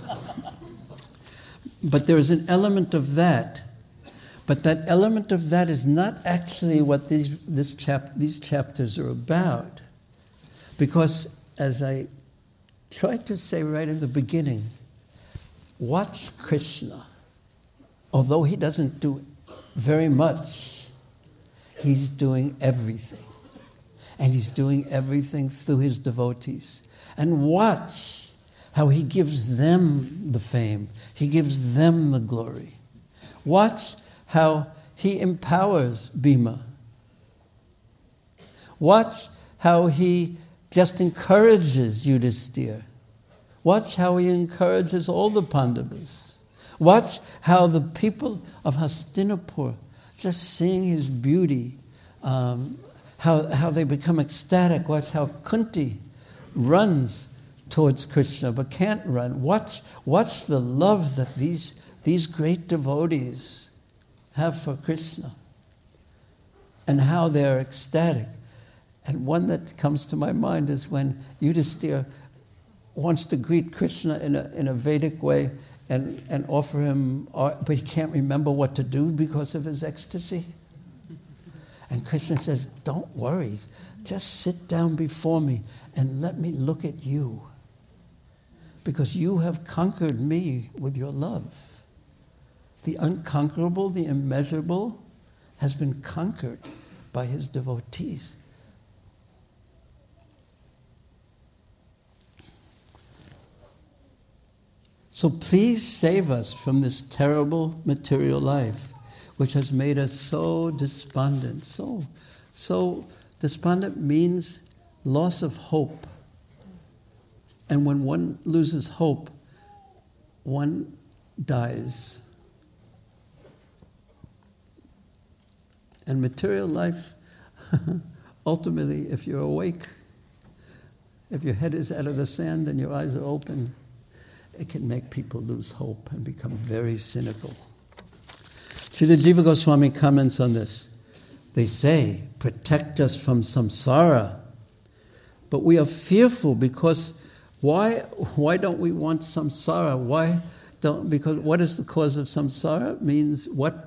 But there's an element of that. But that element of that is not actually what these chapters are about. Because, as I tried to say right in the beginning, watch Krishna. Although he doesn't do very much, he's doing everything. And he's doing everything through his devotees. And watch how he gives them the fame. He gives them the glory. Watch how he empowers Bhima. Watch how he just encourages Yudhisthira. Watch how he encourages all the Pandavas. Watch how the people of Hastinapur, just seeing his beauty, how they become ecstatic. Watch how Kunti runs towards Krishna but can't run. Watch the love that these great devotees have for Krishna and how they're ecstatic. And one that comes to my mind is when Yudhisthira wants to greet Krishna in a Vedic way and offer him, but he can't remember what to do because of his ecstasy. And Krishna says, don't worry, just sit down before me and let me look at you, because you have conquered me with your love. The unconquerable, the immeasurable, has been conquered by his devotees. So please save us from this terrible material life, which has made us so despondent. So despondent means loss of hope. And when one loses hope, one dies. And material life, ultimately, if you're awake, if your head is out of the sand and your eyes are open, it can make people lose hope and become very cynical. Srila Jiva Goswami comments on this. They say, protect us from samsara. But we are fearful because why don't we want samsara? Because what is the cause of samsara? It means what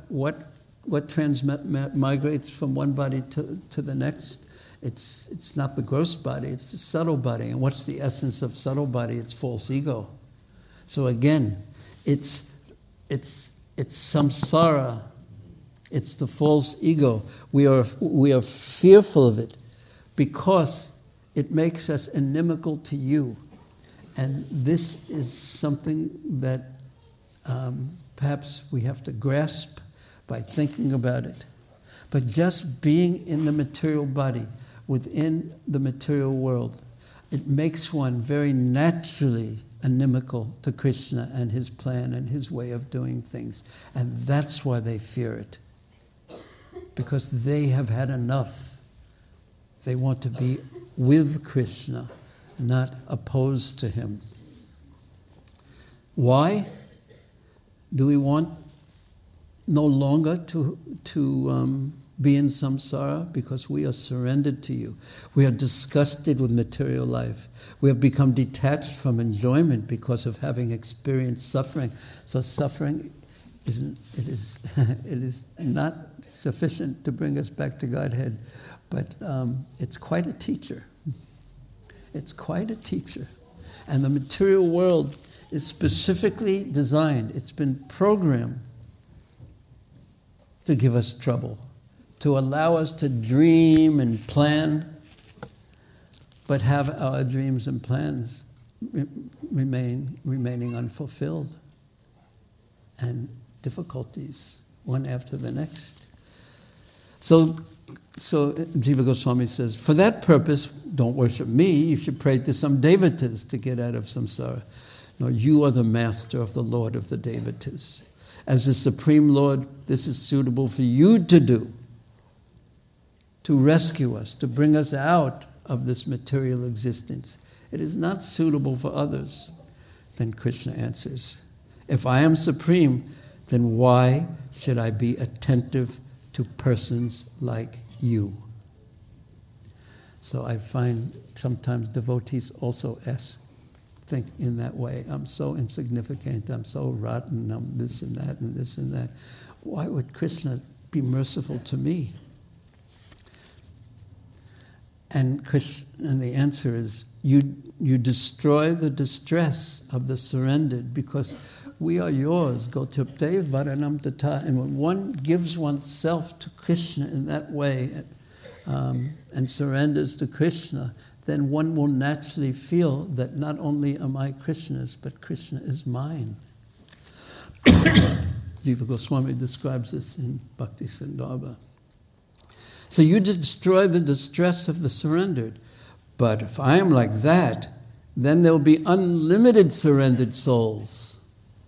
migrates from one body to the next. It's not the gross body, it's the subtle body. And what's the essence of subtle body? It's false ego. So again, it's samsara. It's the false ego. We are fearful of it because it makes us inimical to you. And this is something that perhaps we have to grasp by thinking about it. But just being in the material body, within the material world, it makes one very naturally inimical to Krishna and his plan and his way of doing things. And that's why they fear it. Because they have had enough. They want to be with Krishna, not opposed to him. Why do we want no longer to be in samsara? Because we are surrendered to you. We are disgusted with material life. We have become detached from enjoyment because of having experienced suffering. So suffering is not sufficient to bring us back to Godhead, but it's quite a teacher. It's quite a teacher. And the material world is specifically designed, it's been programmed to give us trouble, to allow us to dream and plan, but have our dreams and plans remaining unfulfilled, and difficulties one after the next. So Jiva Goswami says, for that purpose, don't worship me, you should pray to some devatas to get out of samsara. No, you are the master of the Lord of the devatas. As the Supreme Lord, this is suitable for you to do, to rescue us, to bring us out of this material existence. It is not suitable for others. Then Krishna answers, if I am supreme, then why should I be attentive to persons like you? So I find sometimes devotees also think in that way. I'm so insignificant, I'm so rotten, I'm this and that and this and that. Why would Krishna be merciful to me? And the answer is, you destroy the distress of the surrendered because we are yours. Gotapte varanam tata. And when one gives oneself to Krishna in that way and surrenders to Krishna, then one will naturally feel that not only am I Krishna's, but Krishna is mine. Jiva Goswami describes this in Bhakti Sandarbha. So you destroy the distress of the surrendered. But if I am like that, then there will be unlimited surrendered souls.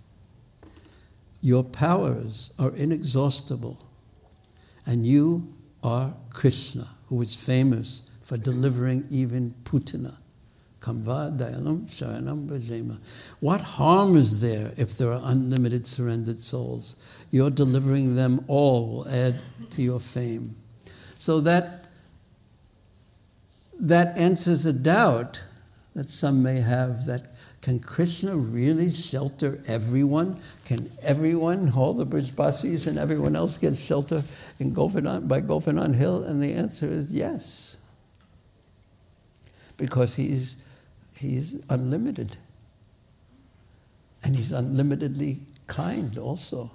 Your powers are inexhaustible. And you are Krishna, who is famous for delivering even Putana. Kamva dayanam sharanam bhajema. What harm is there if there are unlimited surrendered souls? Your delivering them all will add to your fame. So that answers a doubt that some may have, that can Krishna really shelter everyone? Can everyone, all the Brijbasis and everyone else, get shelter in by Govardhan Hill? And the answer is yes. Because he is unlimited. And he's unlimitedly kind also.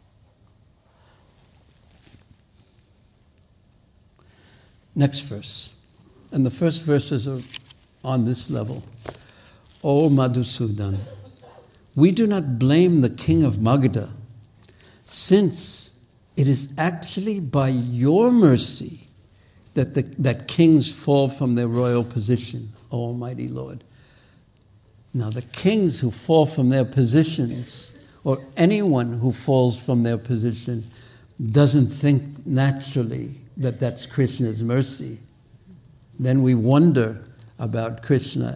Next verse. And the first verses are on this level. O Madhusudan, we do not blame the king of Magadha, since it is actually by your mercy that kings fall from their royal position, O Almighty Lord. Now the kings who fall from their positions, or anyone who falls from their position, doesn't think naturally that that's Krishna's mercy. Then we wonder about Krishna,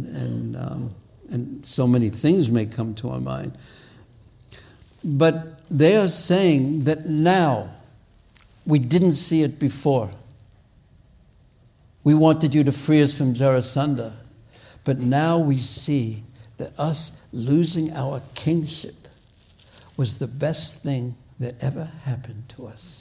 and so many things may come to our mind. But they are saying that now, we didn't see it before. We wanted you to free us from Jarasandha, but now we see that us losing our kingship was the best thing that ever happened to us.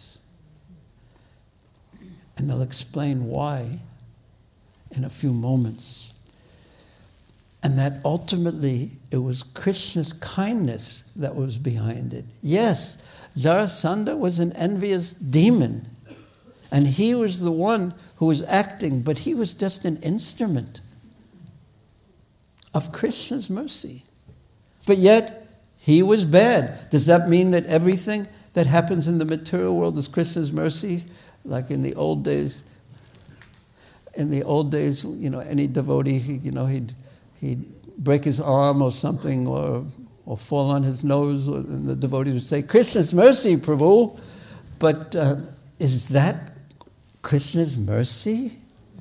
And they'll explain why in a few moments. And that ultimately it was Krishna's kindness that was behind it. Yes, Jarasandha was an envious demon, and he was the one who was acting, but he was just an instrument of Krishna's mercy. But yet, he was bad. Does that mean that everything that happens in the material world is Krishna's mercy? Like in the old days, any devotee, he'd break his arm or something, or fall on his nose, and the devotee would say, Krishna's mercy, Prabhu. But is that Krishna's mercy?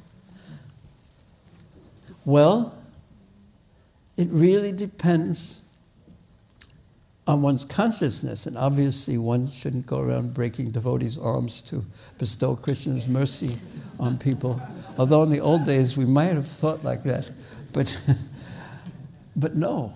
Well, it really depends on one's consciousness, and obviously one shouldn't go around breaking devotees' arms to bestow Krishna's mercy on people. Although in the old days we might have thought like that, but no.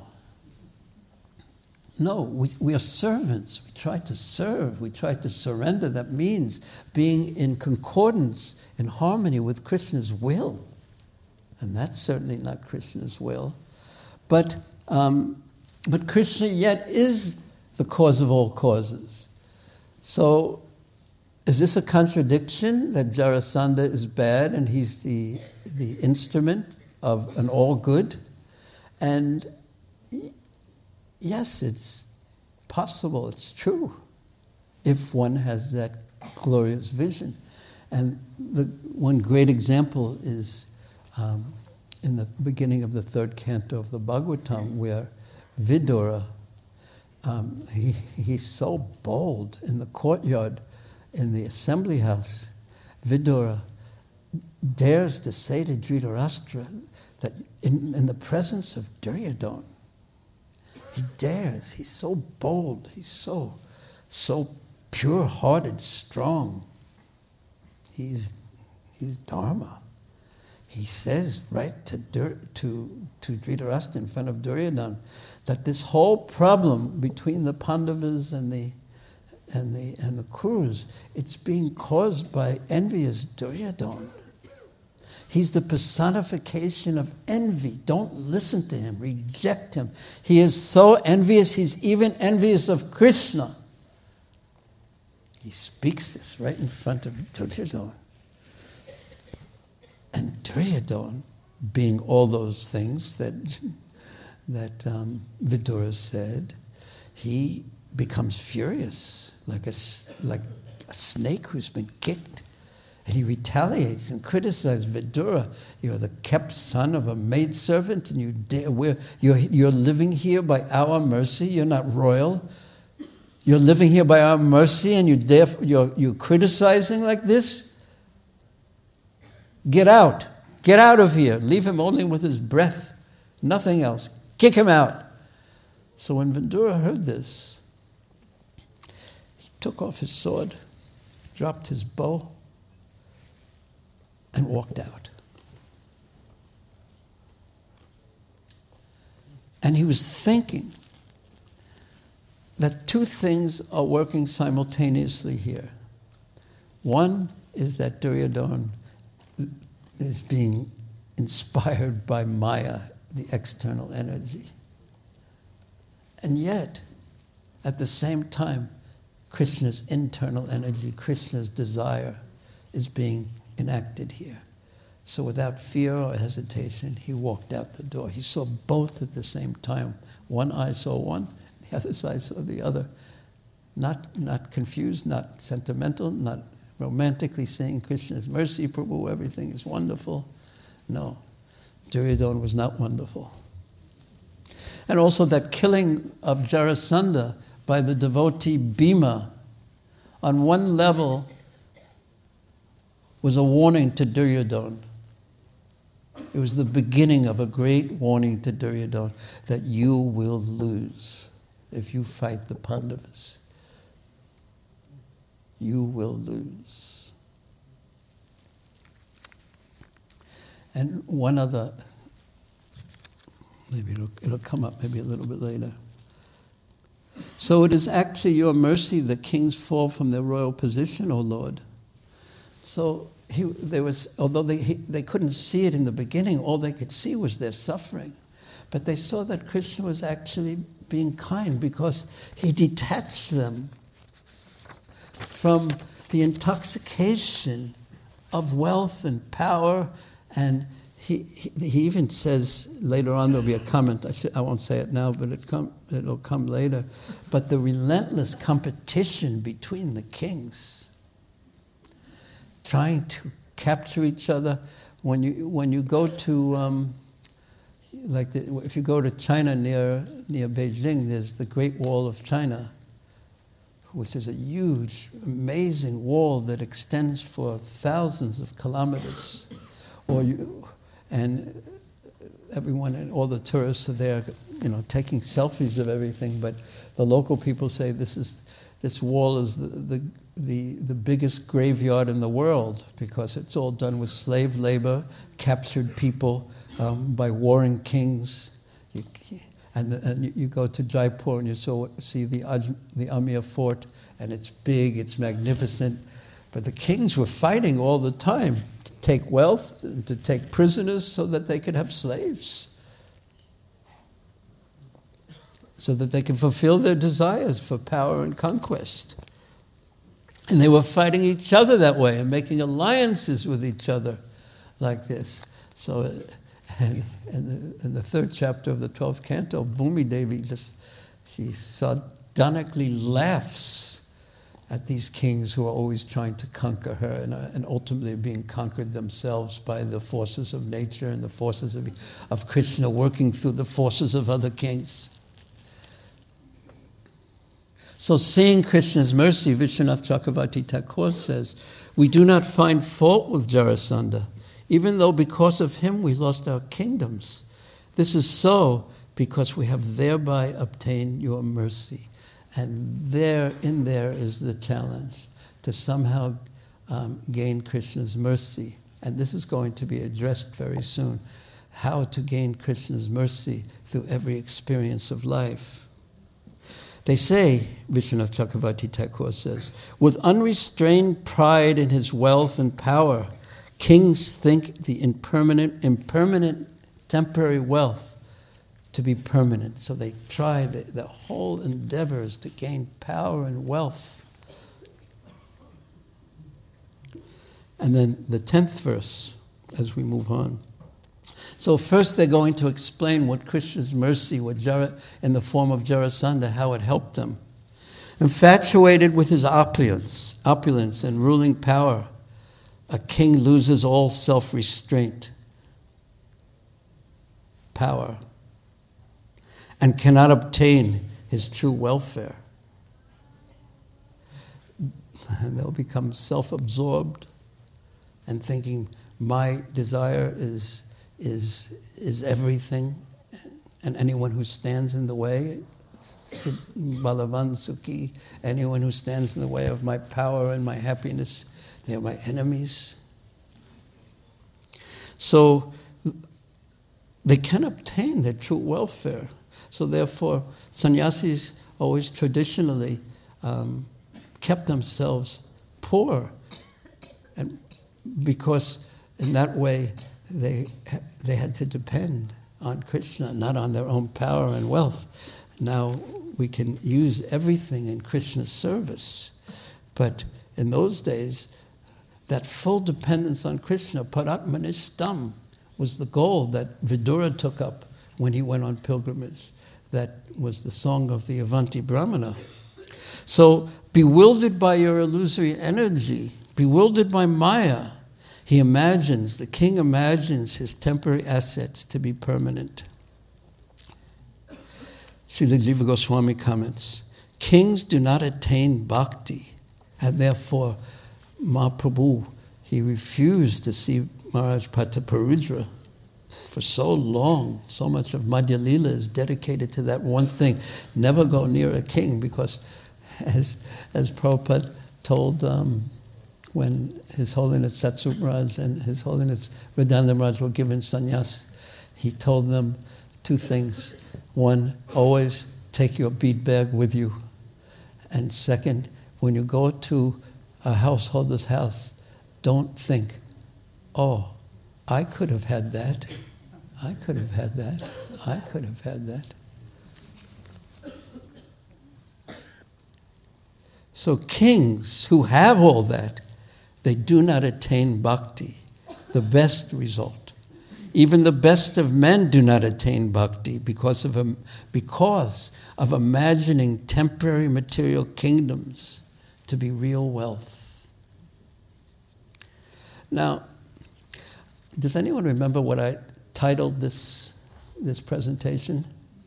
No, we are servants. We try to serve. We try to surrender. That means being in concordance, in harmony with Krishna's will. And that's certainly not Krishna's will. But Krishna yet is the cause of all causes. So is this a contradiction that Jarasandha is bad and he's the instrument of an all good? And yes, it's possible, it's true, if one has that glorious vision. And one great example is in the beginning of the third canto of the Bhagavatam, where Vidura he's so bold in the courtyard, in the assembly house. Vidura dares to say to Dhritarashtra that in the presence of Duryodhana, he dares, he's so bold, he's so pure-hearted, strong. He's Dharma. He says right to Dhritarashtra in front of Duryodhana that this whole problem between the Pandavas and the Kurus, it's being caused by envious Duryodhana. He's the personification of envy. Don't listen to him. Reject him. He is so envious, he's even envious of Krishna. He speaks this right in front of Duryodhana. And Duryodhana, being all those things that Vidura said, he becomes furious, like a snake who's been kicked. And he retaliates and criticizes Vidura. You're the kept son of a maidservant, and you're living here by our mercy. You're not royal. You're living here by our mercy, and you're criticizing like this? Get out. Get out of here. Leave him only with his breath. Nothing else. Kick him out. So when Vidura heard this, he took off his sword, dropped his bow, and walked out. And he was thinking that two things are working simultaneously here. One is that Duryodhana is being inspired by Maya, the external energy. And yet, at the same time, Krishna's internal energy, Krishna's desire, is being enacted here. So without fear or hesitation, he walked out the door. He saw both at the same time. One eye saw one, the other eye saw the other. Not confused, not sentimental, not romantically saying Krishna's mercy, Prabhu, everything is wonderful. No, Duryodhana was not wonderful. And also that killing of Jarasandha by the devotee Bhima, on one level, was a warning to Duryodhana. It was the beginning of a great warning to Duryodhana that you will lose if you fight the Pandavas. You will lose. And one other, maybe it'll come up maybe a little bit later. So it is actually your mercy that kings fall from their royal position, O Lord. So although they couldn't see it in the beginning, all they could see was their suffering. But they saw that Krishna was actually being kind because he detached them from the intoxication of wealth and power. And he even says, later on there'll be a comment, I won't say it now, but it'll come later, but the relentless competition between the kings, trying to capture each other. When you go to, if you go to China near Beijing, there's the Great Wall of China, which is a huge, amazing wall that extends for thousands of kilometers. And everyone and all the tourists are there, taking selfies of everything. But the local people say this wall is the biggest graveyard in the world because it's all done with slave labor, captured people by warring kings. And you go to Jaipur and you see the Amir Fort, and it's big, it's magnificent. But the kings were fighting all the time to take wealth and to take prisoners so that they could have slaves, so that they could fulfill their desires for power and conquest. And they were fighting each other that way and making alliances with each other like this. So, in the third chapter of the 12th canto, Bhumi Devi she sardonically laughs at these kings who are always trying to conquer her and ultimately being conquered themselves by the forces of nature and the forces of Krishna working through the forces of other kings. So seeing Krishna's mercy, Vishwanath Chakravarti Thakur says, we do not find fault with Jarasandha, even though because of him we lost our kingdoms. This is so because we have thereby obtained your mercy. And in there is the challenge, to somehow gain Krishna's mercy. And this is going to be addressed very soon, how to gain Krishna's mercy through every experience of life. They say, Vishwanath Chakravarti Thakur says, with unrestrained pride in his wealth and power, kings think the impermanent temporary wealth to be permanent. So they try, the whole endeavor is to gain power and wealth. And then the 10th verse, as we move on. So first they're going to explain what Krishna's mercy in the form of Jarasandha, how it helped them. Infatuated with his opulence and ruling power, a king loses all self-restraint, power, and cannot obtain his true welfare. And they'll become self-absorbed and thinking, my desire is everything, and anyone who stands in the way, Balavan Sukhi, anyone who stands in the way of my power and my happiness, they're my enemies. So they can obtain their true welfare. So therefore, sannyasis always traditionally kept themselves poor, and because in that way they had to depend on Krishna, not on their own power and wealth. Now we can use everything in Krishna's service. But in those days, that full dependence on Krishna, paratmanishtam, was the goal that Vidura took up when he went on pilgrimage. That was the song of the Avanti Brahmana. So, bewildered by your illusory energy, bewildered by Maya, the king imagines his temporary assets to be permanent. Srila Jiva Goswami comments, kings do not attain bhakti, and therefore Mahaprabhu, he refused to see Maharaj Prataparudra for so long. So much of Madhya Lila is dedicated to that one thing, never go near a king, because as Prabhupada told when His Holiness Satsuma Maharaj and His Holiness Vrindavan Maharaj were given sannyas, he told them two things. One, always take your bead bag with you. And second, when you go to a householder's house, don't think, oh, I could have had that. I could have had that. I could have had that. So kings who have all that, they do not attain bhakti, the best result. Even the best of men do not attain bhakti because of imagining temporary material kingdoms to be real wealth. Now, does anyone remember what I titled this presentation?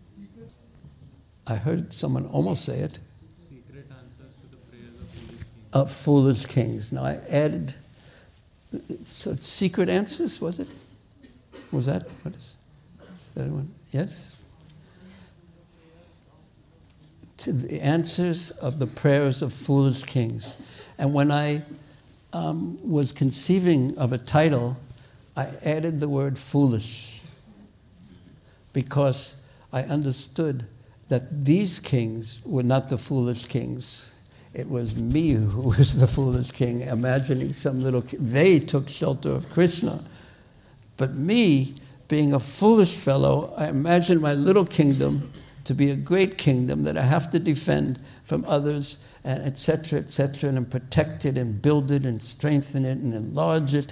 I heard someone almost say it. Secret answers to the prayers of foolish kings. Now I added, so secret answers, was it? Was that? What is that one? Yes? To the answers of the prayers of foolish kings. And when I was conceiving of a title, I added the word foolish because I understood that these kings were not the foolish kings. It was me who was the foolish king, imagining some little they took shelter of Krishna. But me, being a foolish fellow, I imagined my little kingdom to be a great kingdom that I have to defend from others, and etc., and protect it and build it and strengthen it and enlarge it.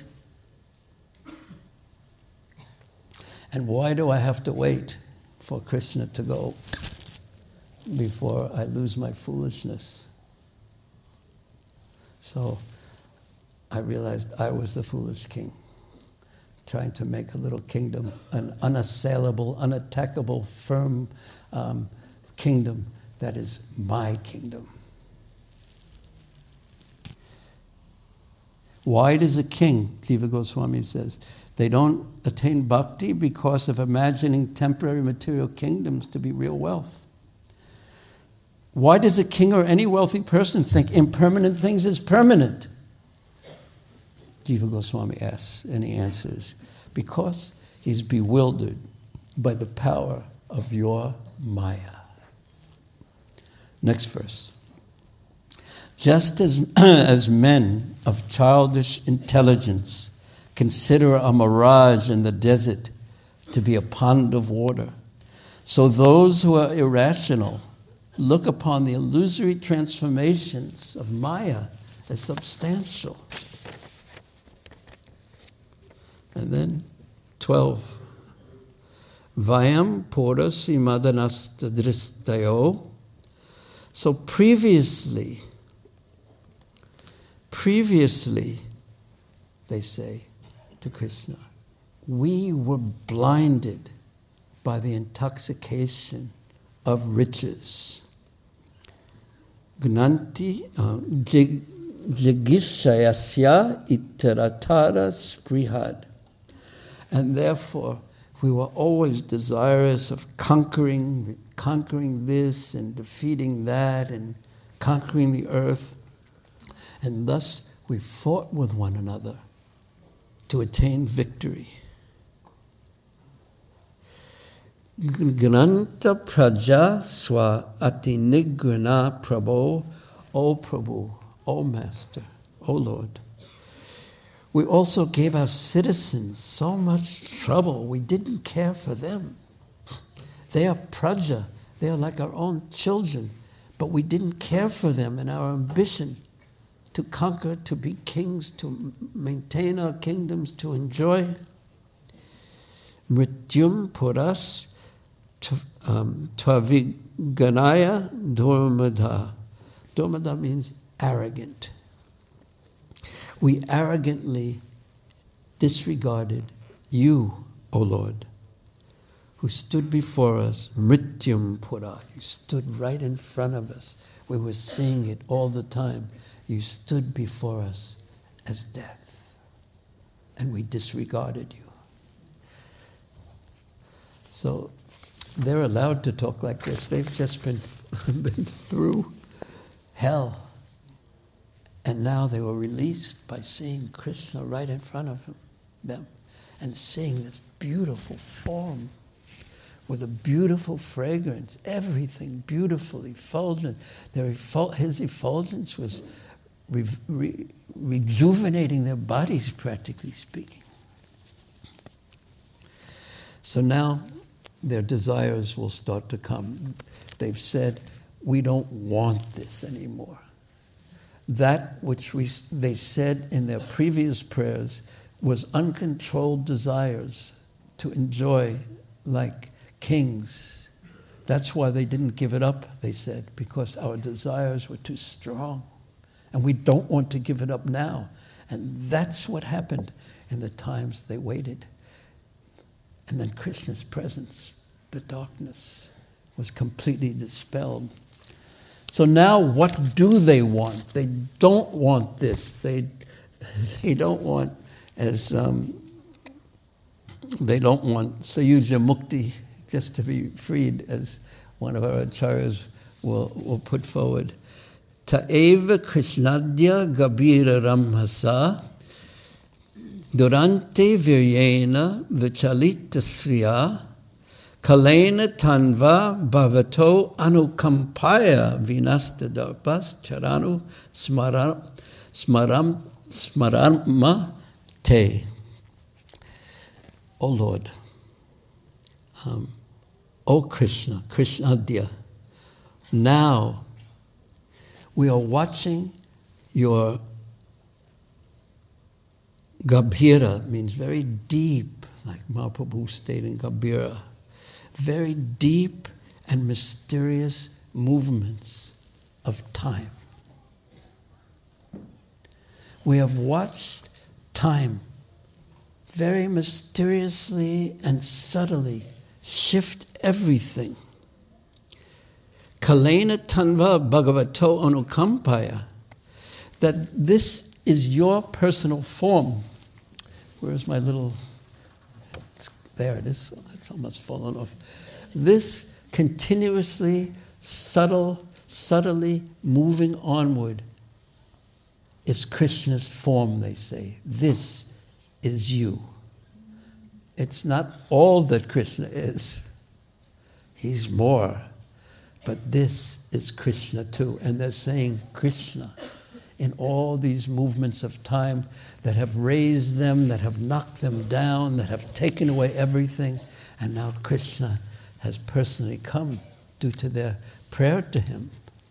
And why do I have to wait for Krishna to go before I lose my foolishness? So I realized I was the foolish king, trying to make a little kingdom, an unassailable, unattackable, firm kingdom that is my kingdom. Why does a king, Jiva Goswami says, they don't attain bhakti because of imagining temporary material kingdoms to be real wealth? Why does a king or any wealthy person think impermanent things is permanent? Jiva Goswami asks, and he answers, because he's bewildered by the power of your Maya. Next verse. Just as men of childish intelligence consider a mirage in the desert to be a pond of water, so those who are irrational look upon the illusory transformations of Maya as substantial. And then 12. Vayam pura simadanastadristayo. So previously, they say to Krishna, we were blinded by the intoxication of riches. Gnanti jigishayasya itaratara sprihad. And therefore, we were always desirous of conquering this and defeating that and conquering the earth. And thus, we fought with one another to attain victory. Gnanta praja swa atinigrana prabho, O Prabhu, O Master, O Lord. We also gave our citizens so much trouble. We didn't care for them. They are praja. They are like our own children. But we didn't care for them in our ambition to conquer, to be kings, to maintain our kingdoms, to enjoy. Mrityum puras tvaviganaya durmada. Durmada means arrogant. We arrogantly disregarded you, O Lord, who stood before us, Mrityum Pura. You stood right in front of us. We were seeing it all the time. You stood before us as death, and we disregarded you. So they're allowed to talk like this. They've just been through hell. And now they were released by seeing Krishna right in front of them and seeing this beautiful form with a beautiful fragrance, everything beautiful, effulgent. His effulgence was rejuvenating their bodies, practically speaking. So now their desires will start to come. They've said, we don't want this anymore. That which they said in their previous prayers was uncontrolled desires to enjoy like kings. That's why they didn't give it up, they said, because our desires were too strong. And we don't want to give it up now. And that's what happened in the times they waited. And then Krishna's presence, the darkness, was completely dispelled. So now what do they want? They don't want this. They don't want they don't want Sayuja Mukti, just to be freed, as one of our acharyas will put forward. Ta'eva Krishnadya Gabira Ramhasa Durante Viryena Vichalita Sriya Kalena Tanva Bhavato Anukampaya Vinasta Darpas Charanu Smarama Te. O Lord, O Krishna, Krishnadya, now we are watching your Gabhira, means very deep, like Mahaprabhu stated in Gabhira, very deep and mysterious movements of time. We have watched time very mysteriously and subtly shift everything. Kalena Tanva Bhagavato Anukampaya, that this is your personal form. Where's my little... There it is. It's almost fallen off. This continuously, subtly moving onward is Krishna's form, they say. This is you. It's not all that Krishna is. He's more. But this is Krishna too. And they're saying Krishna in all these movements of time that have raised them, that have knocked them down, that have taken away everything. And now Krishna has personally come due to their prayer to him.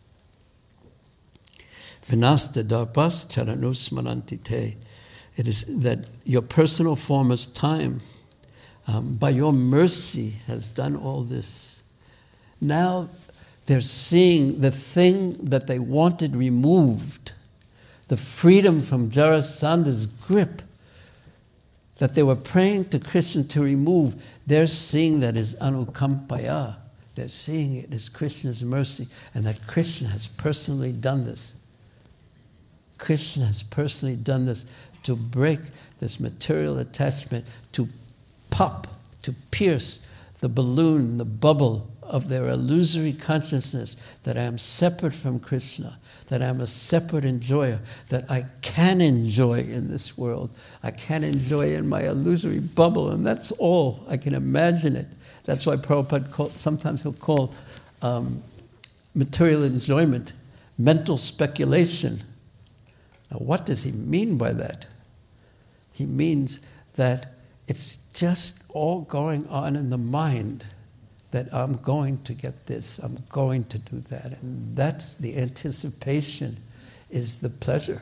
Vinasta darpas charanusmaranti te. It is that your personal form is time. By your mercy has done all this. Now they're seeing the thing that they wanted removed, the freedom from Jarasandha's grip, that they were praying to Krishna to remove. They're seeing that as anukampaya. They're seeing it as Krishna's mercy, and that Krishna has personally done this. Krishna has personally done this to break this material attachment, to pop, to pierce the balloon, the bubble of their illusory consciousness that I am separate from Krishna, that I am a separate enjoyer, that I can enjoy in this world. I can enjoy in my illusory bubble, and that's all. I can imagine it. That's why Prabhupada sometimes he'll call material enjoyment mental speculation. Now, what does he mean by that? He means that it's just all going on in the mind, that I'm going to get this, I'm going to do that. And that's the anticipation, is the pleasure.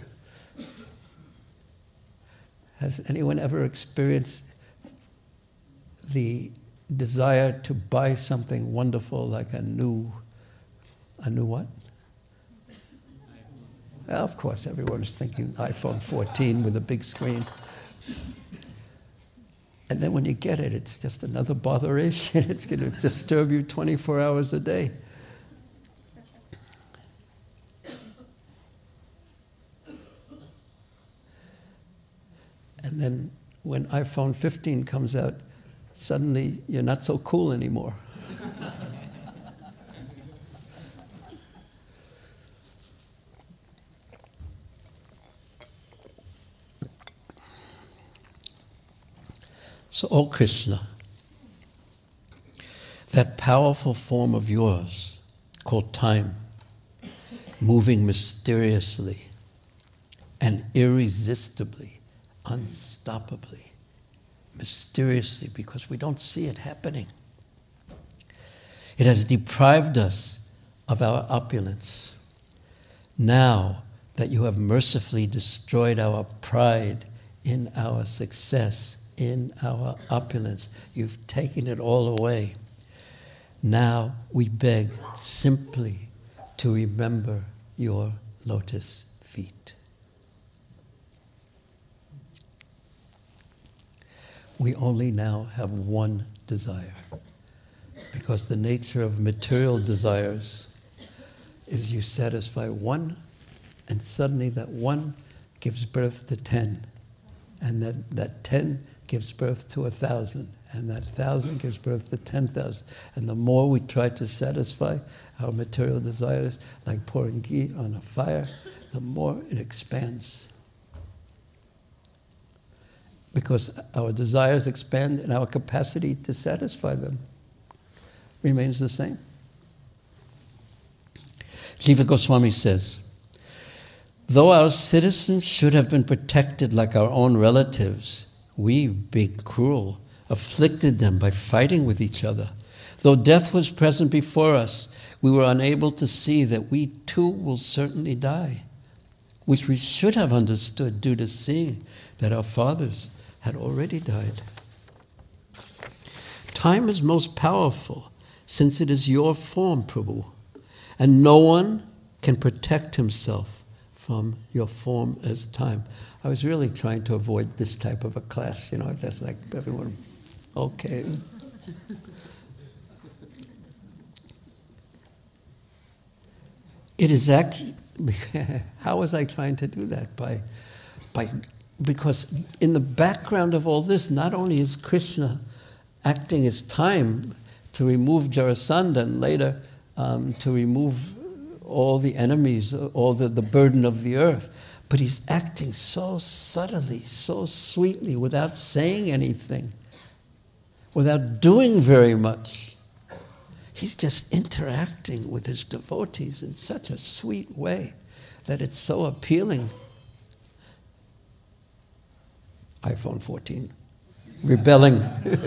Has anyone ever experienced the desire to buy something wonderful like a new what? Well, of course, everyone is thinking iPhone 14 with a big screen. And then when you get it, it's just another botheration. It's going to disturb you 24 hours a day. And then when iPhone 15 comes out, suddenly you're not so cool anymore. So, O Krishna, that powerful form of yours called time, moving mysteriously and irresistibly, unstoppably, mysteriously, because we don't see it happening. It has deprived us of our opulence. Now that you have mercifully destroyed our pride in our success, in our opulence, you've taken it all away. Now we beg simply to remember your lotus feet. We only now have one desire, because the nature of material desires is you satisfy one, and suddenly that one gives birth to 10, and that 10 gives birth to 1,000, and that 1,000 gives birth to 10,000. And the more we try to satisfy our material desires, like pouring ghee on a fire, the more it expands. Because our desires expand and our capacity to satisfy them remains the same. Jiva Goswami says, though our citizens should have been protected like our own relatives, we, being cruel, afflicted them by fighting with each other. Though death was present before us, we were unable to see that we too will certainly die, which we should have understood due to seeing that our fathers had already died. Time is most powerful, since it is your form, Prabhu, and no one can protect himself from your form as time. I was really trying to avoid this type of a class, just like everyone, okay. It is actually, how was I trying to do that? By Because in the background of all this, not only is Krishna acting as time to remove Jarasandha and later to remove all the enemies, all the burden of the earth, but he's acting so subtly, so sweetly, without saying anything, without doing very much. He's just interacting with his devotees in such a sweet way that it's so appealing. iPhone 14, rebelling.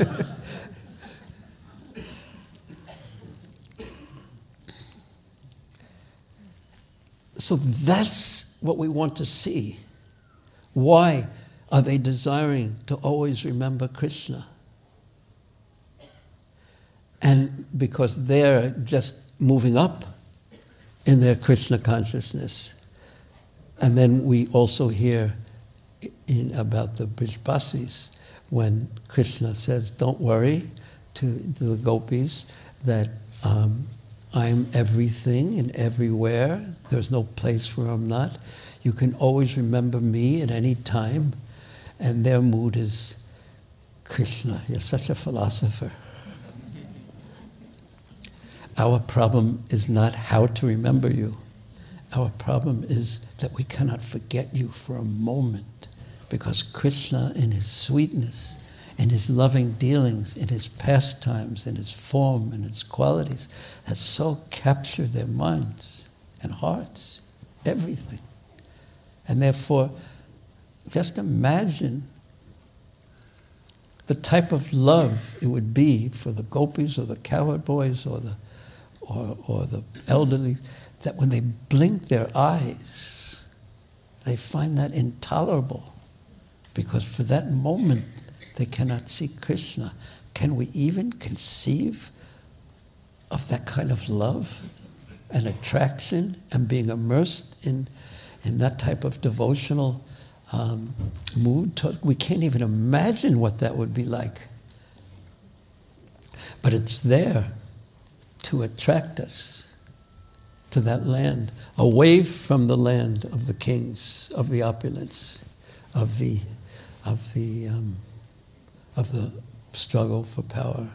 So that's what we want to see. Why are they desiring to always remember Krishna? And because they're just moving up in their Krishna consciousness. And then we also hear about the Brijbasis when Krishna says, don't worry, to the gopis, that I'm everything and everywhere. There's no place where I'm not. You can always remember me at any time. And their mood is, Krishna, you're such a philosopher. Our problem is not how to remember you. Our problem is that we cannot forget you for a moment, because Krishna, in his sweetness, in his loving dealings, in his pastimes, in his form, in his qualities, has so captured their minds and hearts, everything. And therefore, just imagine the type of love it would be for the gopis or the cowherd boys or the elderly, that when they blink their eyes, they find that intolerable, because for that moment they cannot see Krishna. Can we even conceive of that kind of love and attraction and being immersed in that type of devotional mood? We can't even imagine what that would be like. But it's there to attract us to that land, away from the land of the kings, of the opulence, of the struggle for power.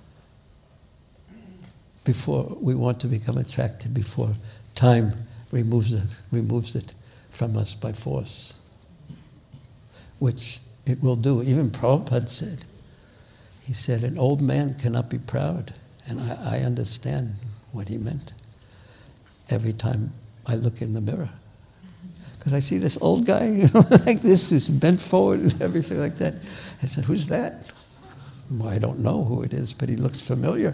Before we want to become attracted, before time removes it from us by force, which it will do. Even Prabhupada said, he said, an old man cannot be proud. And I understand what he meant every time I look in the mirror. Because I see this old guy, like this, who's bent forward and everything like that. I said, who's that? Well, I don't know who it is, but he looks familiar.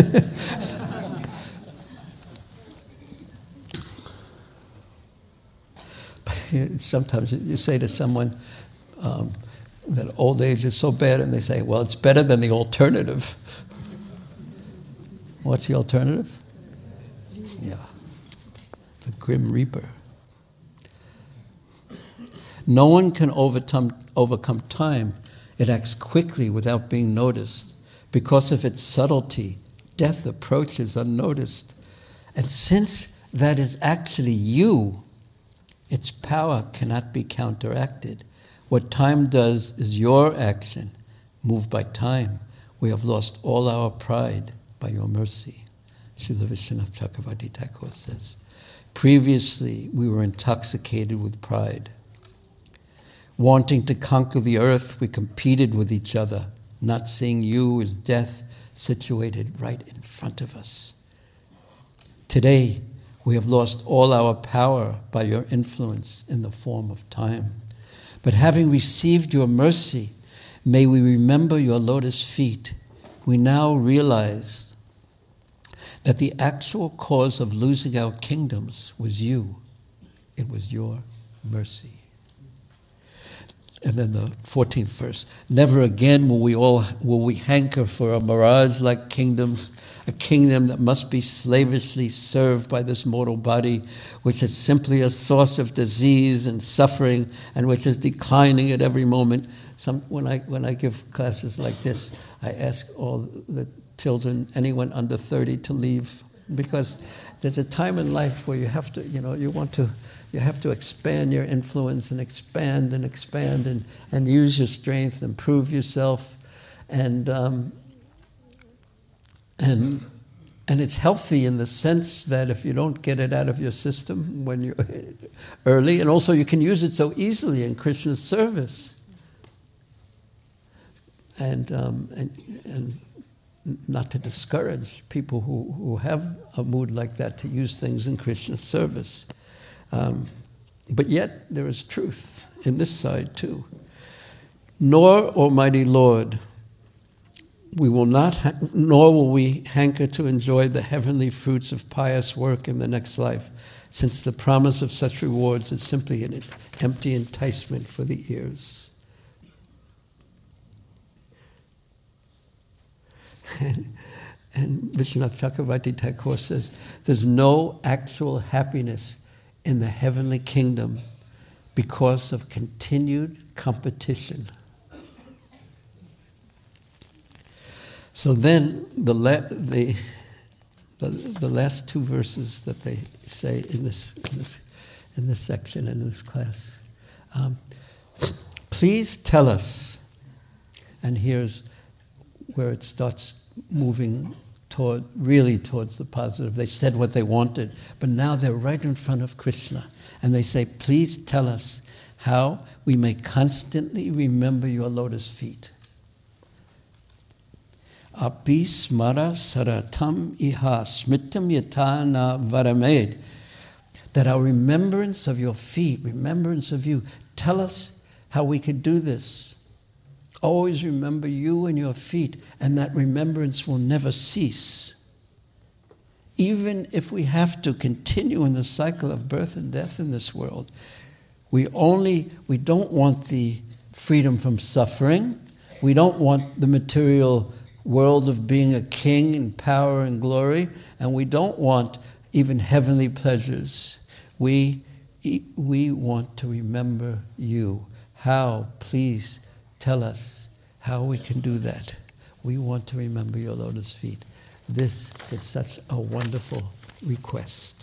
Sometimes you say to someone that old age is so bad, and they say, well, it's better than the alternative. What's the alternative? Yeah, the Grim Reaper. No one can overcome time. It acts quickly without being noticed. Because of its subtlety, death approaches unnoticed. And since that is actually you, its power cannot be counteracted. What time does is your action. Moved by time, we have lost all our pride by your mercy. Srila Vishwanath Chakravarti Thakur says, previously we were intoxicated with pride. Wanting to conquer the earth, we competed with each other, not seeing you as death situated right in front of us. Today, we have lost all our power by your influence in the form of time. But having received your mercy, may we remember your lotus feet. We now realize that the actual cause of losing our kingdoms was you. It was your mercy. And then the 14th verse. Never again will we hanker for a mirage-like kingdom, a kingdom that must be slavishly served by this mortal body, which is simply a source of disease and suffering, and which is declining at every moment. When I give classes like this, I ask all the children, anyone under 30, to leave, because there's a time in life where you have to, you want to You have to expand your influence and expand and use your strength and prove yourself. And it's healthy in the sense that if you don't get it out of your system when you're early, and also you can use it so easily in Krishna's service. And not to discourage people who have a mood like that to use things in Krishna's service. But yet there is truth in this side too. Nor, Almighty Lord, nor will we hanker to enjoy the heavenly fruits of pious work in the next life, since the promise of such rewards is simply an empty enticement for the ears. And Vishwanath Chakravarti Thakur says, there's no actual happiness in the heavenly kingdom because of continued competition. So then the last two verses that they say in this section, in this class, please tell us, and here's where it starts moving towards the positive. They said what they wanted, but now they're right in front of Krishna. And they say, please tell us how we may constantly remember your lotus feet. Api smara saratam iha smitam yatana varamed. That our remembrance of your feet, remembrance of you, tell us how we could do this. Always remember you and your feet, and that remembrance will never cease. Even if we have to continue in the cycle of birth and death in this world, we don't want the freedom from suffering. We don't want the material world of being a king in power and glory, and we don't want even heavenly pleasures. We want to remember you. How? Please tell us how we can do that. We want to remember your lotus feet. This is such a wonderful request.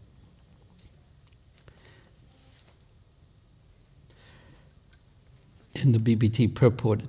In the BBT purport, it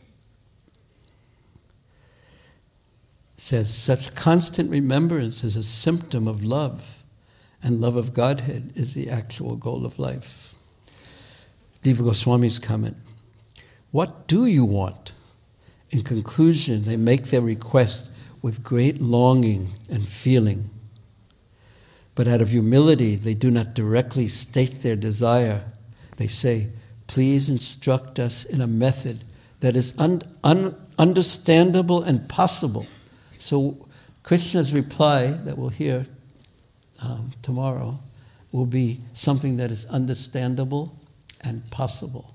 says, such constant remembrance is a symptom of love, and love of Godhead is the actual goal of life. Diva Goswami's comment, what do you want? In conclusion, they make their request with great longing and feeling. But out of humility, they do not directly state their desire. They say, please instruct us in a method that is understandable and possible. So Krishna's reply that we'll hear tomorrow will be something that is understandable and possible.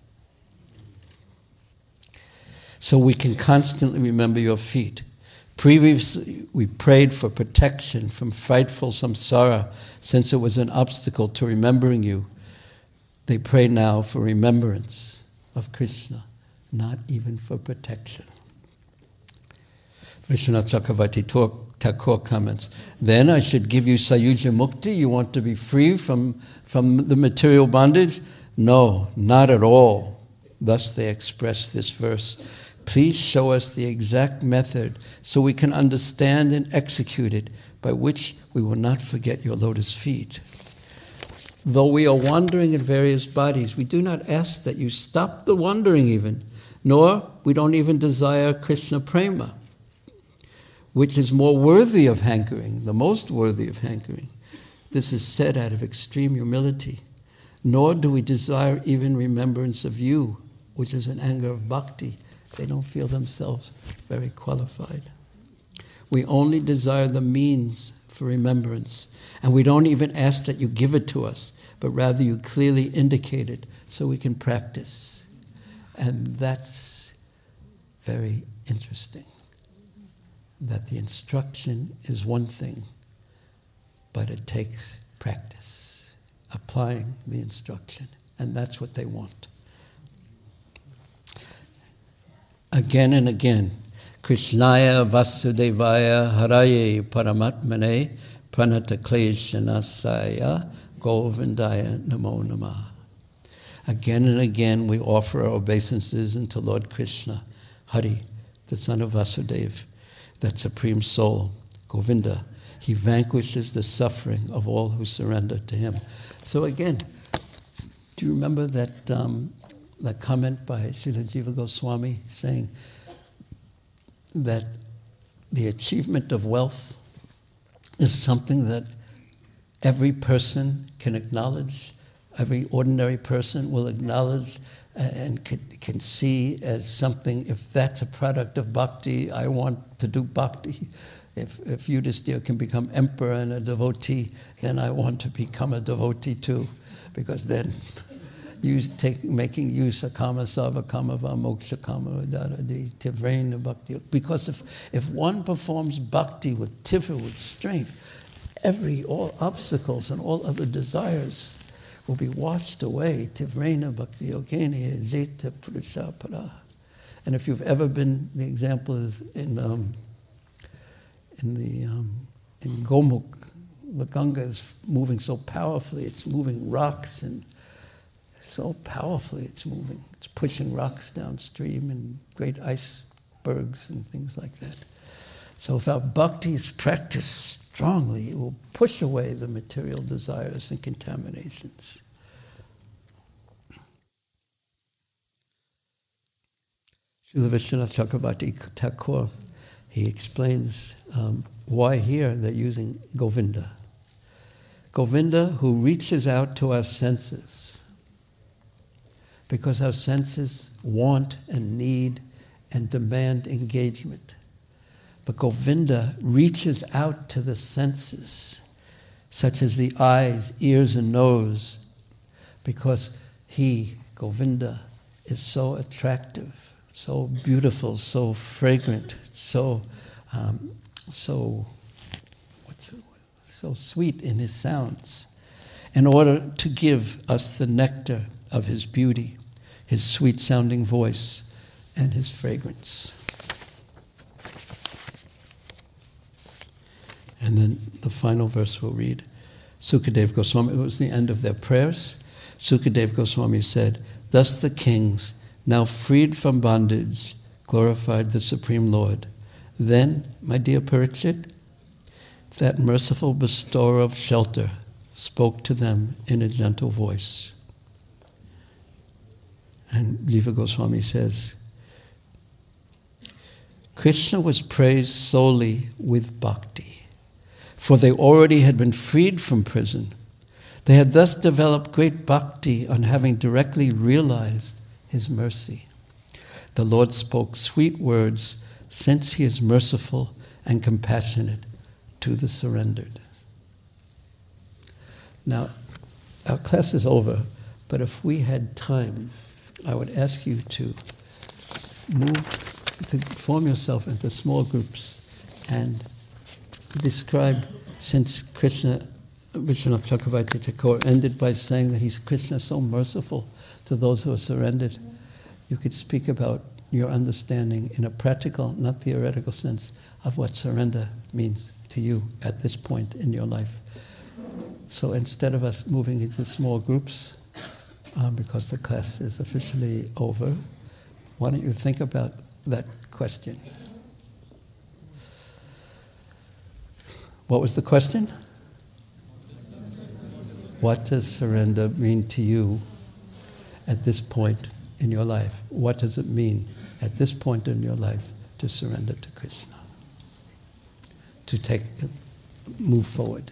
So we can constantly remember your feet. Previously, we prayed for protection from frightful samsara, since it was an obstacle to remembering you. They pray now for remembrance of Krishna, not even for protection. Vishwanath Chakravarti Thakur comments, then I should give you Sayuja Mukti. You want to be free from the material bondage? No, not at all. Thus they express this verse. Please show us the exact method so we can understand and execute it, by which we will not forget your lotus feet. Though we are wandering in various bodies, we do not ask that you stop the wandering even, nor we don't even desire Krishna prema, which is more worthy of hankering, the most worthy of hankering. This is said out of extreme humility. Nor do we desire even remembrance of you, which is an anger of bhakti. They don't feel themselves very qualified. We only desire the means for remembrance, and we don't even ask that you give it to us, but rather you clearly indicate it so we can practice. And that's very interesting, that the instruction is one thing, but it takes practice, applying the instruction, and that's what they want. Again and again, Krishnaya Vasudevaya Haraye Paramatmane Pranata Kleshanasaya Govindaya Namo Namah. Again and again we offer our obeisances unto Lord Krishna, Hari, the son of Vasudeva, that supreme soul, Govinda. He vanquishes the suffering of all who surrender to him. So again, do you remember that comment by Srila Jiva Goswami saying that the achievement of wealth is something that every person can acknowledge, every ordinary person will acknowledge and can see as something, if that's a product of bhakti, I want to do bhakti. If Yudhisthira can become emperor and a devotee, then I want to become a devotee too, because then making use of kama sarva kama va moksha kama daradi tivrena bhakti. Because if one performs bhakti with tivra, with strength, all obstacles and all other desires will be washed away. Tivrena bhakti yogene zeta purusha para. And if you've ever been, the example is in Gomukh, the Ganga is moving so powerfully. It's moving rocks, and so powerfully it's moving. It's pushing rocks downstream and great icebergs and things like that. So if our bhakti is practiced strongly, it will push away the material desires and contaminations. Srila Vishwanath Chakravarti Thakur, he explains why here they're using Govinda. Govinda, who reaches out to our senses, because our senses want and need and demand engagement. But Govinda reaches out to the senses, such as the eyes, ears, and nose, because he, Govinda, is so attractive, so beautiful, so fragrant, so sweet in his sounds, in order to give us the nectar of his beauty, his sweet-sounding voice, and his fragrance. And then the final verse we'll read. Sukadeva Goswami, it was the end of their prayers. Sukadeva Goswami said, "Thus the kings, now freed from bondage, glorified the Supreme Lord. Then, my dear Parikshit, that merciful bestower of shelter spoke to them in a gentle voice." And Jiva Goswami says, Krishna was praised solely with bhakti, for they already had been freed from prison. They had thus developed great bhakti on having directly realized his mercy. The Lord spoke sweet words, since he is merciful and compassionate to the surrendered. Now, our class is over, but if we had time, I would ask you to form yourself into small groups and describe, since Krishna, Vishwanath Chakravarti Thakur ended by saying that Krishna is so merciful to those who are surrendered, you could speak about your understanding in a practical, not theoretical sense of what surrender means to you at this point in your life. So instead of us moving into small groups, because the class is officially over, why don't you think about that question? What was the question? What does surrender mean to you at this point in your life? What does it mean at this point in your life to surrender to Krishna? To move forward.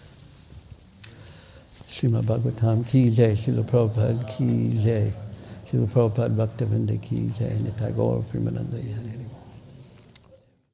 Srimad Bhagavatam ki jai, Srila Prabhupada ki jai, Srila Prabhupada Bhaktivinoda ki jai, Nitai Gaur Premananda.